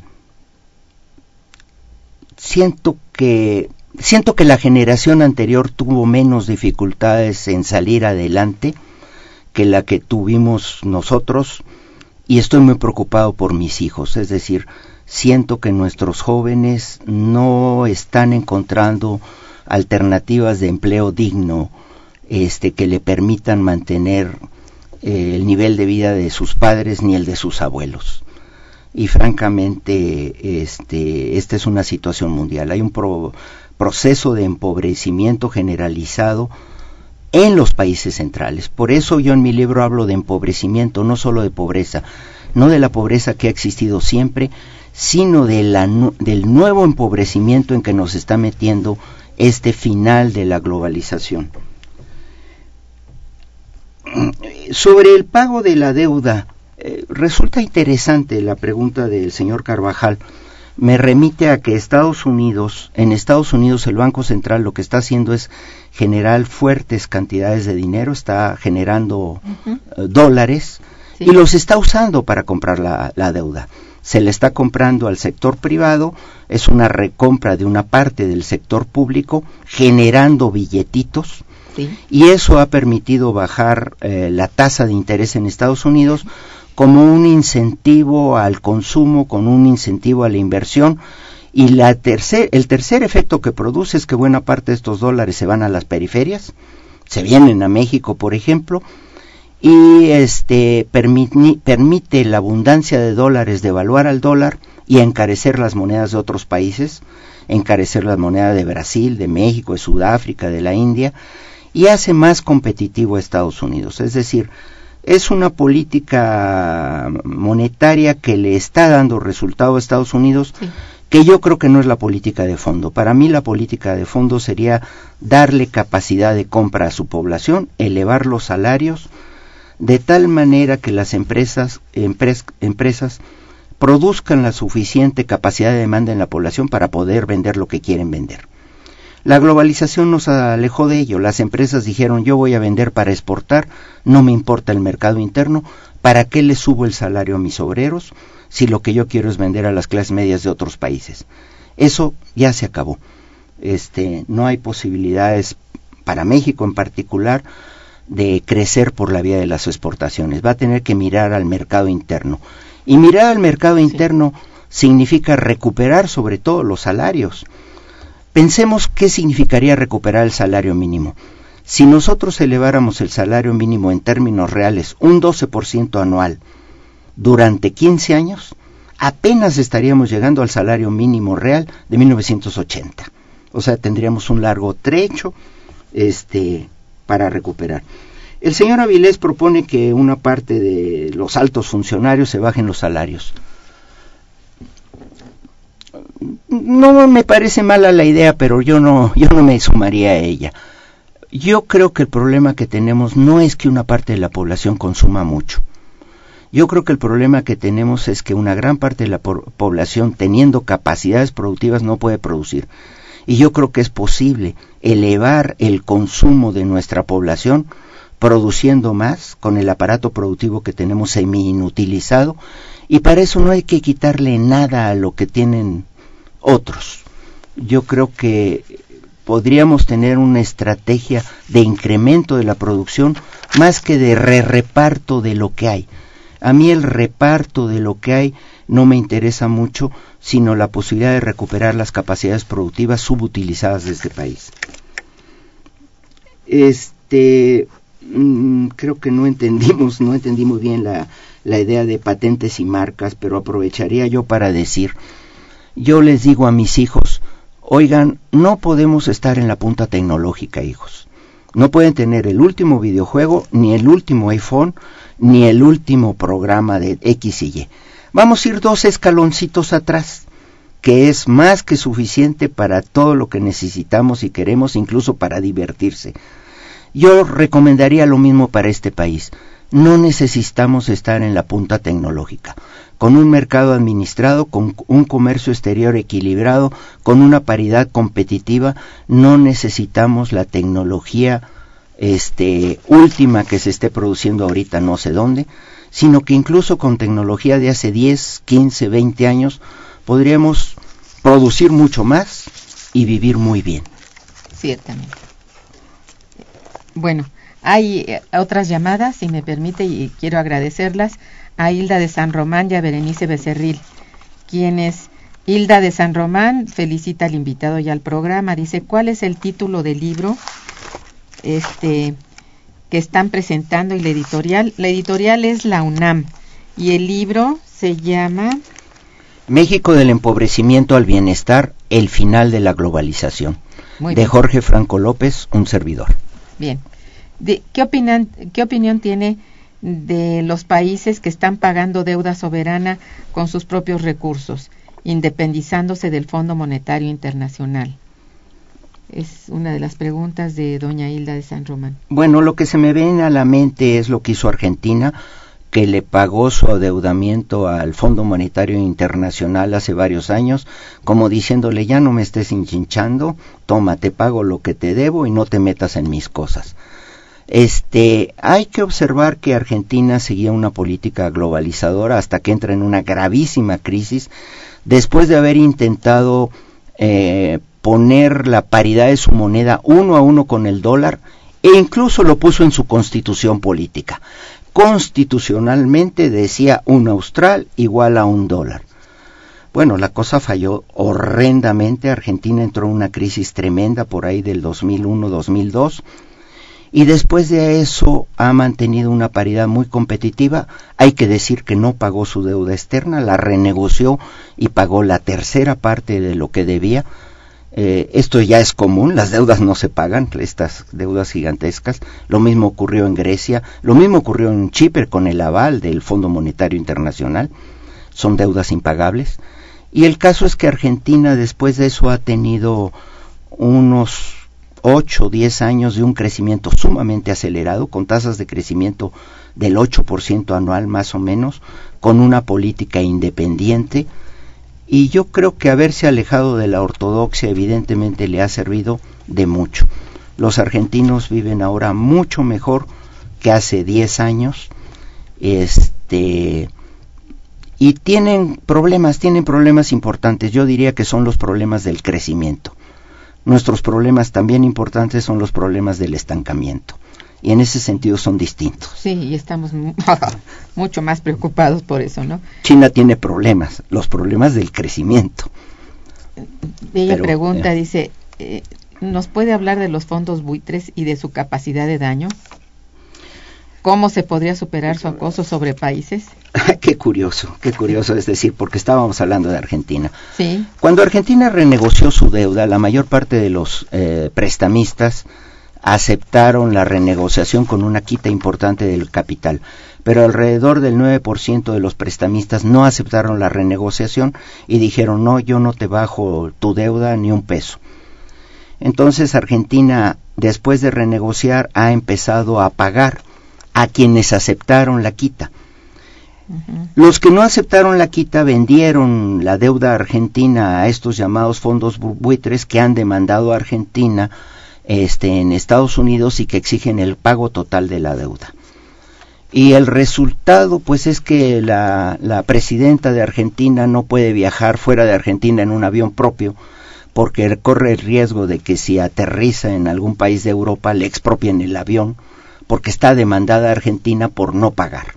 siento que, siento que la generación anterior tuvo menos dificultades en salir adelante que la que tuvimos nosotros. Y estoy muy preocupado por mis hijos, es decir, siento que nuestros jóvenes no están encontrando alternativas de empleo digno, este, que le permitan mantener eh, el nivel de vida de sus padres ni el de sus abuelos. Y francamente, este, esta es una situación mundial. Hay un pro, proceso de empobrecimiento generalizado en los países centrales. Por eso yo en mi libro hablo de empobrecimiento, no solo de pobreza, no de la pobreza que ha existido siempre, sino de la, del nuevo empobrecimiento en que nos está metiendo este final de la globalización. Sobre el pago de la deuda, eh, resulta interesante la pregunta del señor Carvajal, me remite a que Estados Unidos, en Estados Unidos el Banco Central lo que está haciendo es generar fuertes cantidades de dinero, está generando uh-huh. uh, dólares sí. y los está usando para comprar la, la deuda. Se le está comprando al sector privado, es una recompra de una parte del sector público, generando billetitos, sí. y eso ha permitido bajar eh, la tasa de interés en Estados Unidos como un incentivo al consumo, con un incentivo a la inversión, y la tercer, el tercer efecto que produce es que buena parte de estos dólares se van a las periferias, se vienen a México, por ejemplo, y este permite, permite la abundancia de dólares devaluar al dólar y encarecer las monedas de otros países, encarecer la moneda de Brasil, de México, de Sudáfrica, de la India, y hace más competitivo a Estados Unidos. Es decir, es una política monetaria que le está dando resultado a Estados Unidos, sí. que yo creo que no es la política de fondo. Para mí la política de fondo sería darle capacidad de compra a su población, elevar los salarios, de tal manera que las empresas, empres, empresas produzcan la suficiente capacidad de demanda en la población para poder vender lo que quieren vender. La globalización nos alejó de ello. Las empresas dijeron, yo voy a vender para exportar, no me importa el mercado interno, ¿para qué le subo el salario a mis obreros si lo que yo quiero es vender a las clases medias de otros países? Eso ya se acabó. Este, no hay posibilidades para México en particular de crecer por la vía de las exportaciones. Va a tener que mirar al mercado interno. Y mirar al mercado sí. interno significa recuperar sobre todo los salarios. Pensemos qué significaría recuperar el salario mínimo. Si nosotros eleváramos el salario mínimo en términos reales un doce por ciento anual durante quince años, apenas estaríamos llegando al salario mínimo real de mil novecientos ochenta. O sea, tendríamos un largo trecho este, para recuperar. El señor Avilés propone que una parte de los altos funcionarios se bajen los salarios. No me parece mala la idea, pero yo no, yo no me sumaría a ella. Yo creo que el problema que tenemos no es que una parte de la población consuma mucho. Yo creo que el problema que tenemos es que una gran parte de la po- población, teniendo capacidades productivas, no puede producir. Y yo creo que es posible elevar el consumo de nuestra población produciendo más con el aparato productivo que tenemos semi-inutilizado, y para eso no hay que quitarle nada a lo que tienen otros. Yo creo que podríamos tener una estrategia de incremento de la producción más que de re-reparto de lo que hay. A mí el reparto de lo que hay no me interesa mucho, sino la posibilidad de recuperar las capacidades productivas subutilizadas de este país. Este, mmm, creo que no entendimos, no entendimos bien la, la idea de patentes y marcas, pero aprovecharía yo para decir, yo les digo a mis hijos, oigan, no podemos estar en la punta tecnológica, hijos. No pueden tener el último videojuego, ni el último iPhone, ni el último programa de X y Y. Vamos a ir dos escaloncitos atrás, que es más que suficiente para todo lo que necesitamos y queremos, incluso para divertirse. Yo recomendaría lo mismo para este país. No necesitamos estar en la punta tecnológica. Con un mercado administrado, con un comercio exterior equilibrado, con una paridad competitiva, no necesitamos la tecnología este, última que se esté produciendo ahorita no sé dónde, sino que incluso con tecnología de hace diez, quince, veinte años podríamos producir mucho más y vivir muy bien. Ciertamente. Bueno, hay otras llamadas, si me permite, y quiero agradecerlas a Hilda de San Román y a Berenice Becerril, quienes, Hilda de San Román felicita al invitado y al programa, dice, ¿cuál es el título del libro este que están presentando y la editorial? La editorial es la UNAM y el libro se llama México del empobrecimiento al bienestar, el final de la globalización, Muy de bien. Jorge Franco López, un servidor. Bien. De, ¿qué, opinan, ¿Qué opinión tiene de los países que están pagando deuda soberana con sus propios recursos, independizándose del Fondo Monetario Internacional? Es una de las preguntas de doña Hilda de San Román. Bueno, lo que se me viene a la mente es lo que hizo Argentina, que le pagó su adeudamiento al Fondo Monetario Internacional hace varios años, como diciéndole, ya no me estés hinchinchando, toma, te pago lo que te debo y no te metas en mis cosas. Este, hay que observar que Argentina seguía una política globalizadora hasta que entra en una gravísima crisis, después de haber intentado eh, poner la paridad de su moneda uno a uno con el dólar, e incluso lo puso en su constitución política. Constitucionalmente decía un austral igual a un dólar. Bueno, la cosa falló horrendamente. Argentina entró en una crisis tremenda por ahí del dos mil uno dos mil dos, y después de eso ha mantenido una paridad muy competitiva. Hay que decir que no pagó su deuda externa, la renegoció y pagó la tercera parte de lo que debía. Eh, esto ya es común, las deudas no se pagan, estas deudas gigantescas. Lo mismo ocurrió en Grecia, lo mismo ocurrió en Chipre con el aval del Fondo Monetario Internacional. Son deudas impagables. Y el caso es que Argentina después de eso ha tenido unos ocho o diez años de un crecimiento sumamente acelerado, con tasas de crecimiento del ocho por ciento anual más o menos, con una política independiente. Y yo creo que haberse alejado de la ortodoxia evidentemente le ha servido de mucho. Los argentinos viven ahora mucho mejor que hace diez años, este, y tienen problemas, tienen problemas importantes. Yo diría que son los problemas del crecimiento. Nuestros problemas también importantes son los problemas del estancamiento. Y en ese sentido son distintos. Sí, y estamos mucho más preocupados por eso, ¿no? China tiene problemas, los problemas del crecimiento. Ella Pero, pregunta, eh, dice, eh, ¿nos puede hablar de los fondos buitres y de su capacidad de daño? ¿Cómo se podría superar su acoso sobre países? Qué curioso, qué curioso, es decir, porque estábamos hablando de Argentina. Sí. Cuando Argentina renegoció su deuda, la mayor parte de los eh, prestamistas aceptaron la renegociación con una quita importante del capital, pero alrededor del nueve por ciento de los prestamistas no aceptaron la renegociación y dijeron, no, yo no te bajo tu deuda ni un peso. Entonces Argentina, después de renegociar, ha empezado a pagar a quienes aceptaron la quita. Uh-huh. Los que no aceptaron la quita vendieron la deuda argentina a estos llamados fondos buitres que han demandado a Argentina Este, en Estados Unidos y que exigen el pago total de la deuda. Y el resultado pues es que la, la presidenta de Argentina no puede viajar fuera de Argentina en un avión propio porque corre el riesgo de que si aterriza en algún país de Europa le expropien el avión, porque está demandada a Argentina por no pagar.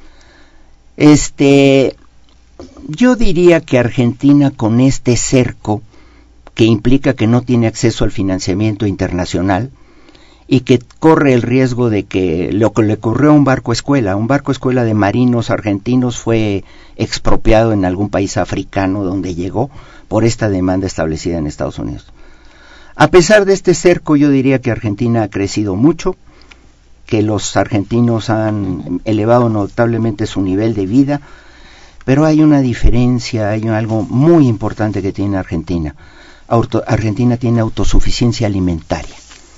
Este, yo diría que Argentina, con este cerco que implica que no tiene acceso al financiamiento internacional y que corre el riesgo de que lo que le ocurrió a un barco escuela, un barco escuela de marinos argentinos fue expropiado en algún país africano donde llegó por esta demanda establecida en Estados Unidos. A pesar de este cerco, yo diría que Argentina ha crecido mucho, que los argentinos han elevado notablemente su nivel de vida, pero hay una diferencia, hay algo muy importante que tiene Argentina. Auto, Argentina tiene autosuficiencia alimentaria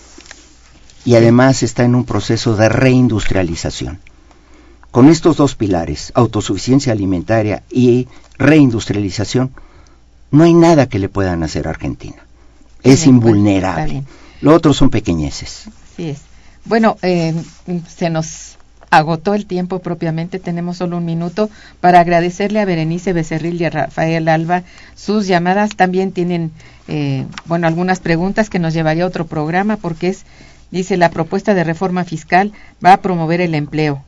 y además está en un proceso de reindustrialización. Con estos dos pilares, autosuficiencia alimentaria y reindustrialización, no hay nada que le puedan hacer a Argentina. Es sí, invulnerable. Lo otro son pequeñeces. Así es. Bueno, eh, se nos agotó el tiempo propiamente, tenemos solo un minuto para agradecerle a Berenice Becerril y a Rafael Alba sus llamadas. También tienen, eh, bueno, algunas preguntas que nos llevaría a otro programa, porque es, dice, la propuesta de reforma fiscal va a promover el empleo.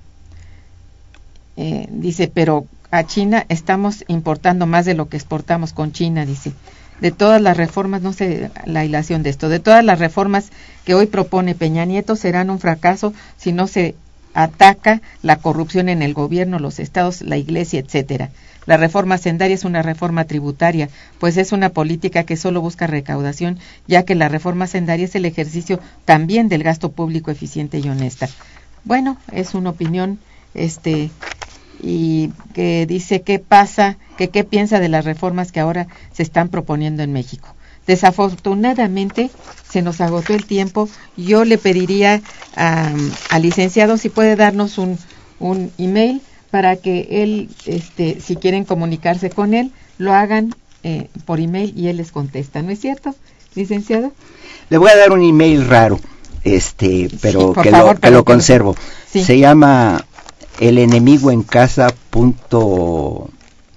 Eh, dice, pero a China estamos importando más de lo que exportamos con China, dice. De todas las reformas, no sé la hilación de esto, de todas las reformas que hoy propone Peña Nieto serán un fracaso si no se ataca la corrupción en el gobierno, los estados, la iglesia, etcétera. La reforma hacendaria es una reforma tributaria, pues es una política que solo busca recaudación, ya que la reforma hacendaria es el ejercicio también del gasto público eficiente y honesta. Bueno, es una opinión, este, y que dice qué pasa, que qué piensa de las reformas que ahora se están proponiendo en México. Desafortunadamente se nos agotó el tiempo. Yo le pediría a, al licenciado si puede darnos un, un email para que él, este, si quieren comunicarse con él, lo hagan eh, por email y él les contesta. ¿No es cierto, licenciado? Le voy a dar un email raro, este, pero sí, que, favor, lo, que lo que conservo. Lo... Sí. Se llama el enemigo en casa punto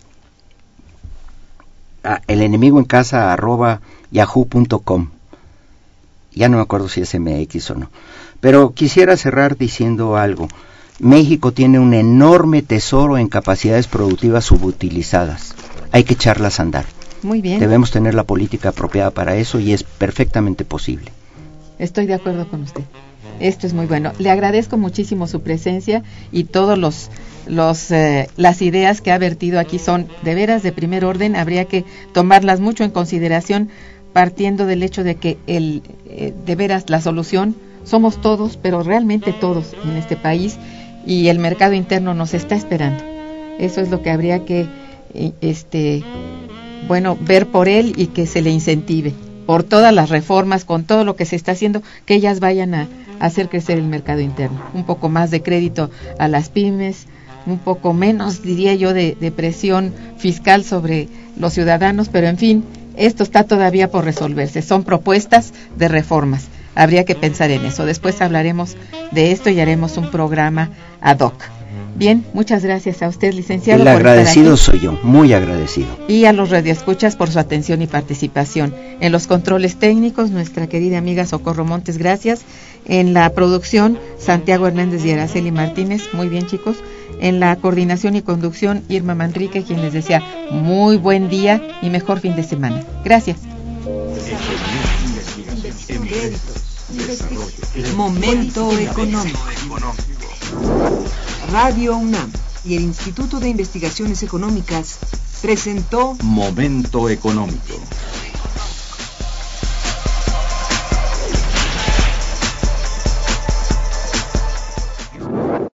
ah, el enemigo en casa arroba yahoo punto com. Ya no me acuerdo si es M X o no. Pero quisiera cerrar diciendo algo. México tiene un enorme tesoro en capacidades productivas subutilizadas. Hay que echarlas a andar. Muy bien. Debemos tener la política apropiada para eso y es perfectamente posible. Estoy de acuerdo con usted. Esto es muy bueno. Le agradezco muchísimo su presencia y todos los, los eh, las ideas que ha vertido aquí son de veras de primer orden. Habría que tomarlas mucho en consideración, partiendo del hecho de que el eh, de veras la solución somos todos, pero realmente todos en este país, y el mercado interno nos está esperando. Eso es lo que habría que eh, este bueno ver por él y que se le incentive por todas las reformas, con todo lo que se está haciendo, que ellas vayan a, a hacer crecer el mercado interno. Un poco más de crédito a las pymes, un poco menos, diría yo, de, de presión fiscal sobre los ciudadanos, pero en fin, esto está todavía por resolverse. Son propuestas de reformas. Habría que pensar en eso. Después hablaremos de esto y haremos un programa ad hoc. Bien, muchas gracias a usted, licenciado. El agradecido soy yo, muy agradecido. Y a los radioescuchas por su atención y participación. En los controles técnicos, nuestra querida amiga Socorro Montes, gracias. En la producción, Santiago Hernández y Araceli Martínez, muy bien, chicos. En la coordinación y conducción, Irma Manrique, quien les desea muy buen día y mejor fin de semana. Gracias. Momento económico. Radio UNAM y el Instituto de Investigaciones Económicas presentó Momento económico.